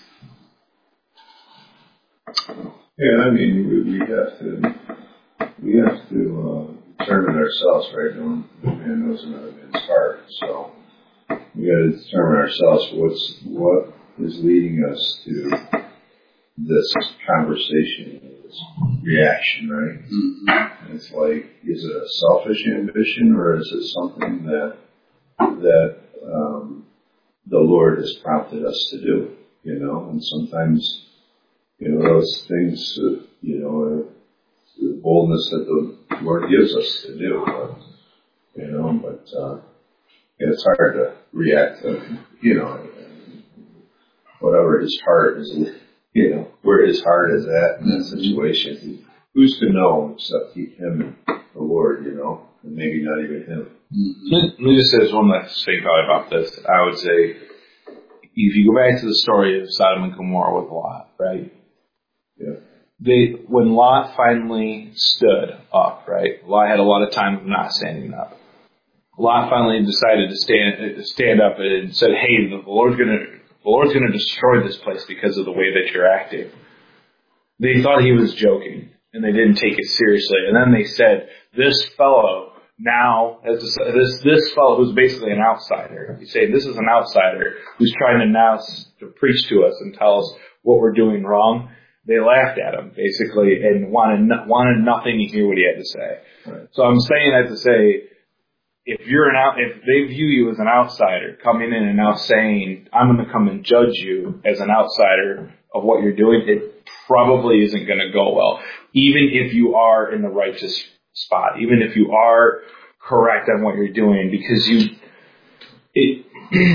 Yeah, I mean, we, we have to, we have to, uh, determine ourselves, right? No one, no man knows another man's heart. So we got to determine ourselves what's, what is leading us to this conversation, this reaction, right? Mm-hmm. And it's like, is it a selfish ambition, or is it something that that um, the Lord has prompted us to do? You know, and sometimes, you know, those things, uh, you know, uh, the boldness that the Lord gives us to do, but, you know, but uh, it's hard to react to, you know, whatever his heart is. You know, where his heart is at in that situation. Who's to know except him and the Lord, you know, and maybe not even him. Let me just say this one last thing probably about this. I would say, if you go back to the story of Sodom and Gomorrah with Lot, right? Yeah. They, when Lot finally stood up, right? Lot had a lot of time of not standing up. Lot finally decided to stand, stand up and said, hey, the Lord's going to, The Lord's going to destroy this place because of the way that you're acting. They thought he was joking, and they didn't take it seriously. And then they said, this fellow now, as this this fellow who's basically an outsider, you say this is an outsider who's trying to now to preach to us and tell us what we're doing wrong. They laughed at him, basically, and wanted wanted nothing to hear what he had to say. Right. So I'm saying that to say, if you're an out, if they view you as an outsider coming in and now saying, I'm going to come and judge you as an outsider of what you're doing, it probably isn't going to go well. Even if you are in the righteous spot, even if you are correct on what you're doing, because you, it,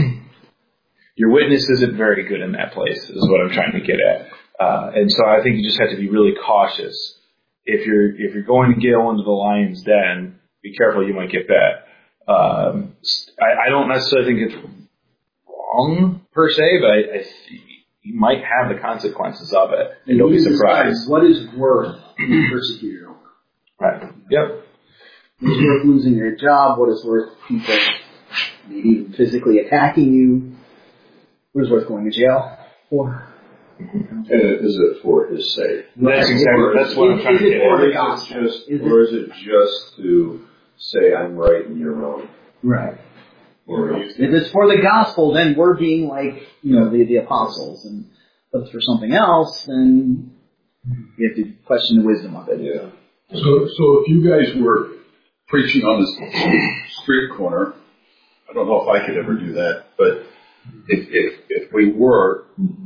your witness isn't very good in that place, is what I'm trying to get at. Uh, and so I think you just have to be really cautious. If you're, if you're going to go into the lion's den, be careful, you might get bit. Um, I, I don't necessarily think it's wrong per se, but I, I, you might have the consequences of it, and you'll be surprised. What is worth being persecuted over? Right. Yep. What is worth losing your job? What is worth people maybe even physically attacking you? What is worth going to jail for? And is it for his sake? That's exactly. That's what I'm trying to get at. Or is it just, or is it just to say I'm right and you're wrong? Right. Or if it's for the gospel, then we're being like, you know, the, the apostles. And if it's for something else, then you have to question the wisdom of it. Yeah. So, so if you guys were preaching on this street corner, I don't know if I could ever do that, but if if, if we were,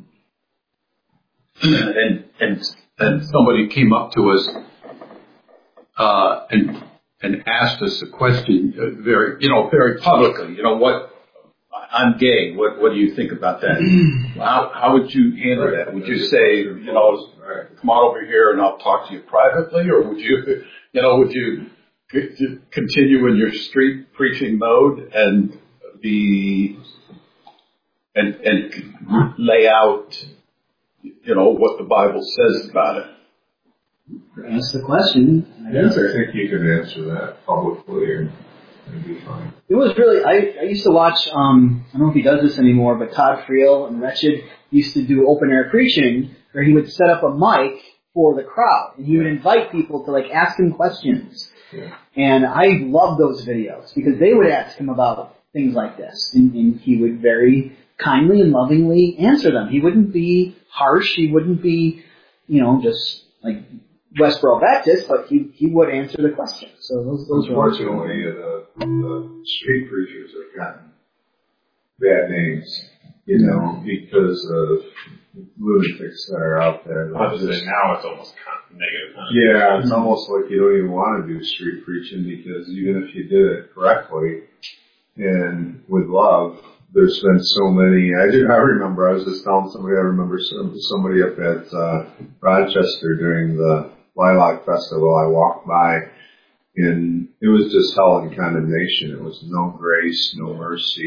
and and and somebody came up to us uh, and and asked us a question, uh, very you know very publicly, you know what. I'm gay. What What do you think about that? How How would you handle right. that? Would you say, you know, come on over here and I'll talk to you privately, or would you, you know, would you continue in your street preaching mode and be and and lay out, you know, what the Bible says about it? Ask the question. Yes, I think you could answer that publicly. Or Fine. It was really, I, I used to watch, um, I don't know if he does this anymore, but Todd Friel and Wretched used to do open air preaching where he would set up a mic for the crowd and he would invite people to like ask him questions. Yeah. And I loved those videos because they would ask him about things like this and, and he would very kindly and lovingly answer them. He wouldn't be harsh. He wouldn't be, you know, just like Westboro Baptist, but he he would answer the question. So those those were unfortunately the, the street preachers have gotten bad names, you know, because of lunatics that are out there. Obviously now it's almost negative. Yeah, it's almost like you don't even want to do street preaching because even if you did it correctly and with love, there's been so many. I do. I remember. I was just telling somebody. I remember some, somebody up at uh, Rochester during the Lilac Festival. I walked by, and it was just hell and condemnation. It was no grace, no mercy.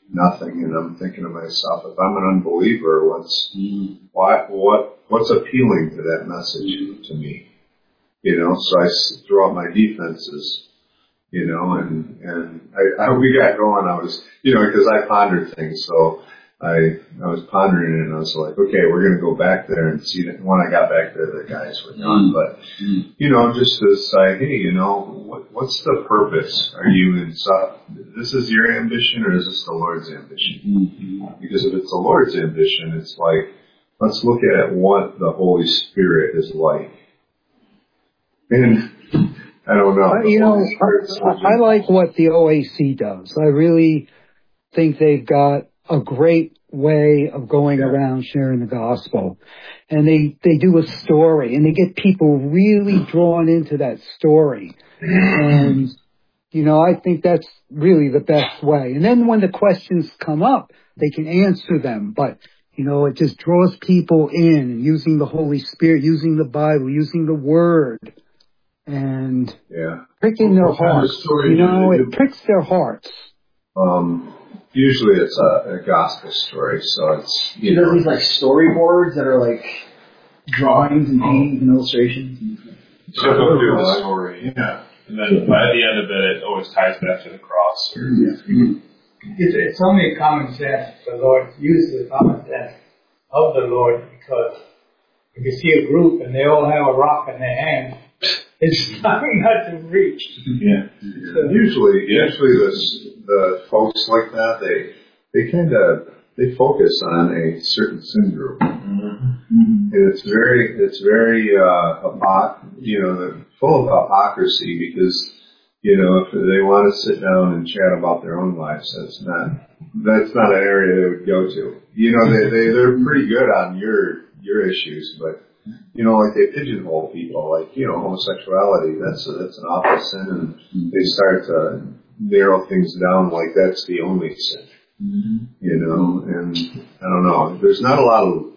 nothing. And I'm thinking to myself, if I'm an unbeliever, what's why, what what's appealing to that message to me? You know, so I s- throw out my defenses. You know, and and I, I we got going. I was, you know, because I pondered things, so I I was pondering it, and I was like, okay, we're gonna go back there and see that. When I got back there, the guys were gone, but you know, just to say, hey, you know, what what's the purpose? Are you in? So, this is your ambition, or is this the Lord's ambition? Mm-hmm. Because if it's the Lord's ambition, it's like, let's look at what the Holy Spirit is like, and. I don't know. Uh, you know, I, I like what the O A C does. I really think they've got a great way of going yeah. around sharing the gospel. And they, they do a story, and they get people really drawn into that story. And, you know, I think that's really the best way. And then when the questions come up, they can answer them. But, you know, it just draws people in, using the Holy Spirit, using the Bible, using the Word. And yeah. pricking their hearts, you know, it pricks their hearts. Um, usually it's a, a gospel story, so it's, you so know. These like storyboards that are like drawings and paintings and illustrations. So go through the story, yeah. And then by the end of it, it always ties back to the cross. Or, yeah. it's, it's only common sense. The Lord uses the common sense of the Lord, because if you see a group and they all have a rock in their hand, it's not not to reach. Yeah. So, usually, yeah. usually the the folks like that, they they kind of they focus on a certain sin group, mm-hmm. and it's very it's very uh, hypoc- you know, full of hypocrisy, because you know, if they want to sit down and chat about their own lives, that's not that's not an area they would go to. You know, they they they're pretty good on your your issues, but. You know, like they pigeonhole people, like, you know, homosexuality, that's a, that's an awful sin, and they start to narrow things down like that's the only sin, mm-hmm. you know, and I don't know, there's not a lot of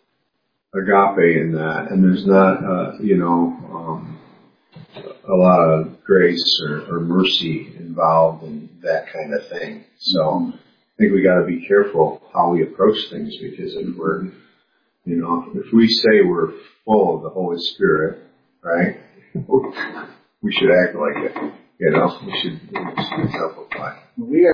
agape in that, and there's not, uh, you know, um, a lot of grace or, or mercy involved in that kind of thing. So I think we got to be careful how we approach things, because if we're You know, if we say we're full of the Holy Spirit, right, we should act like it. You know, we should, we should exemplify. We are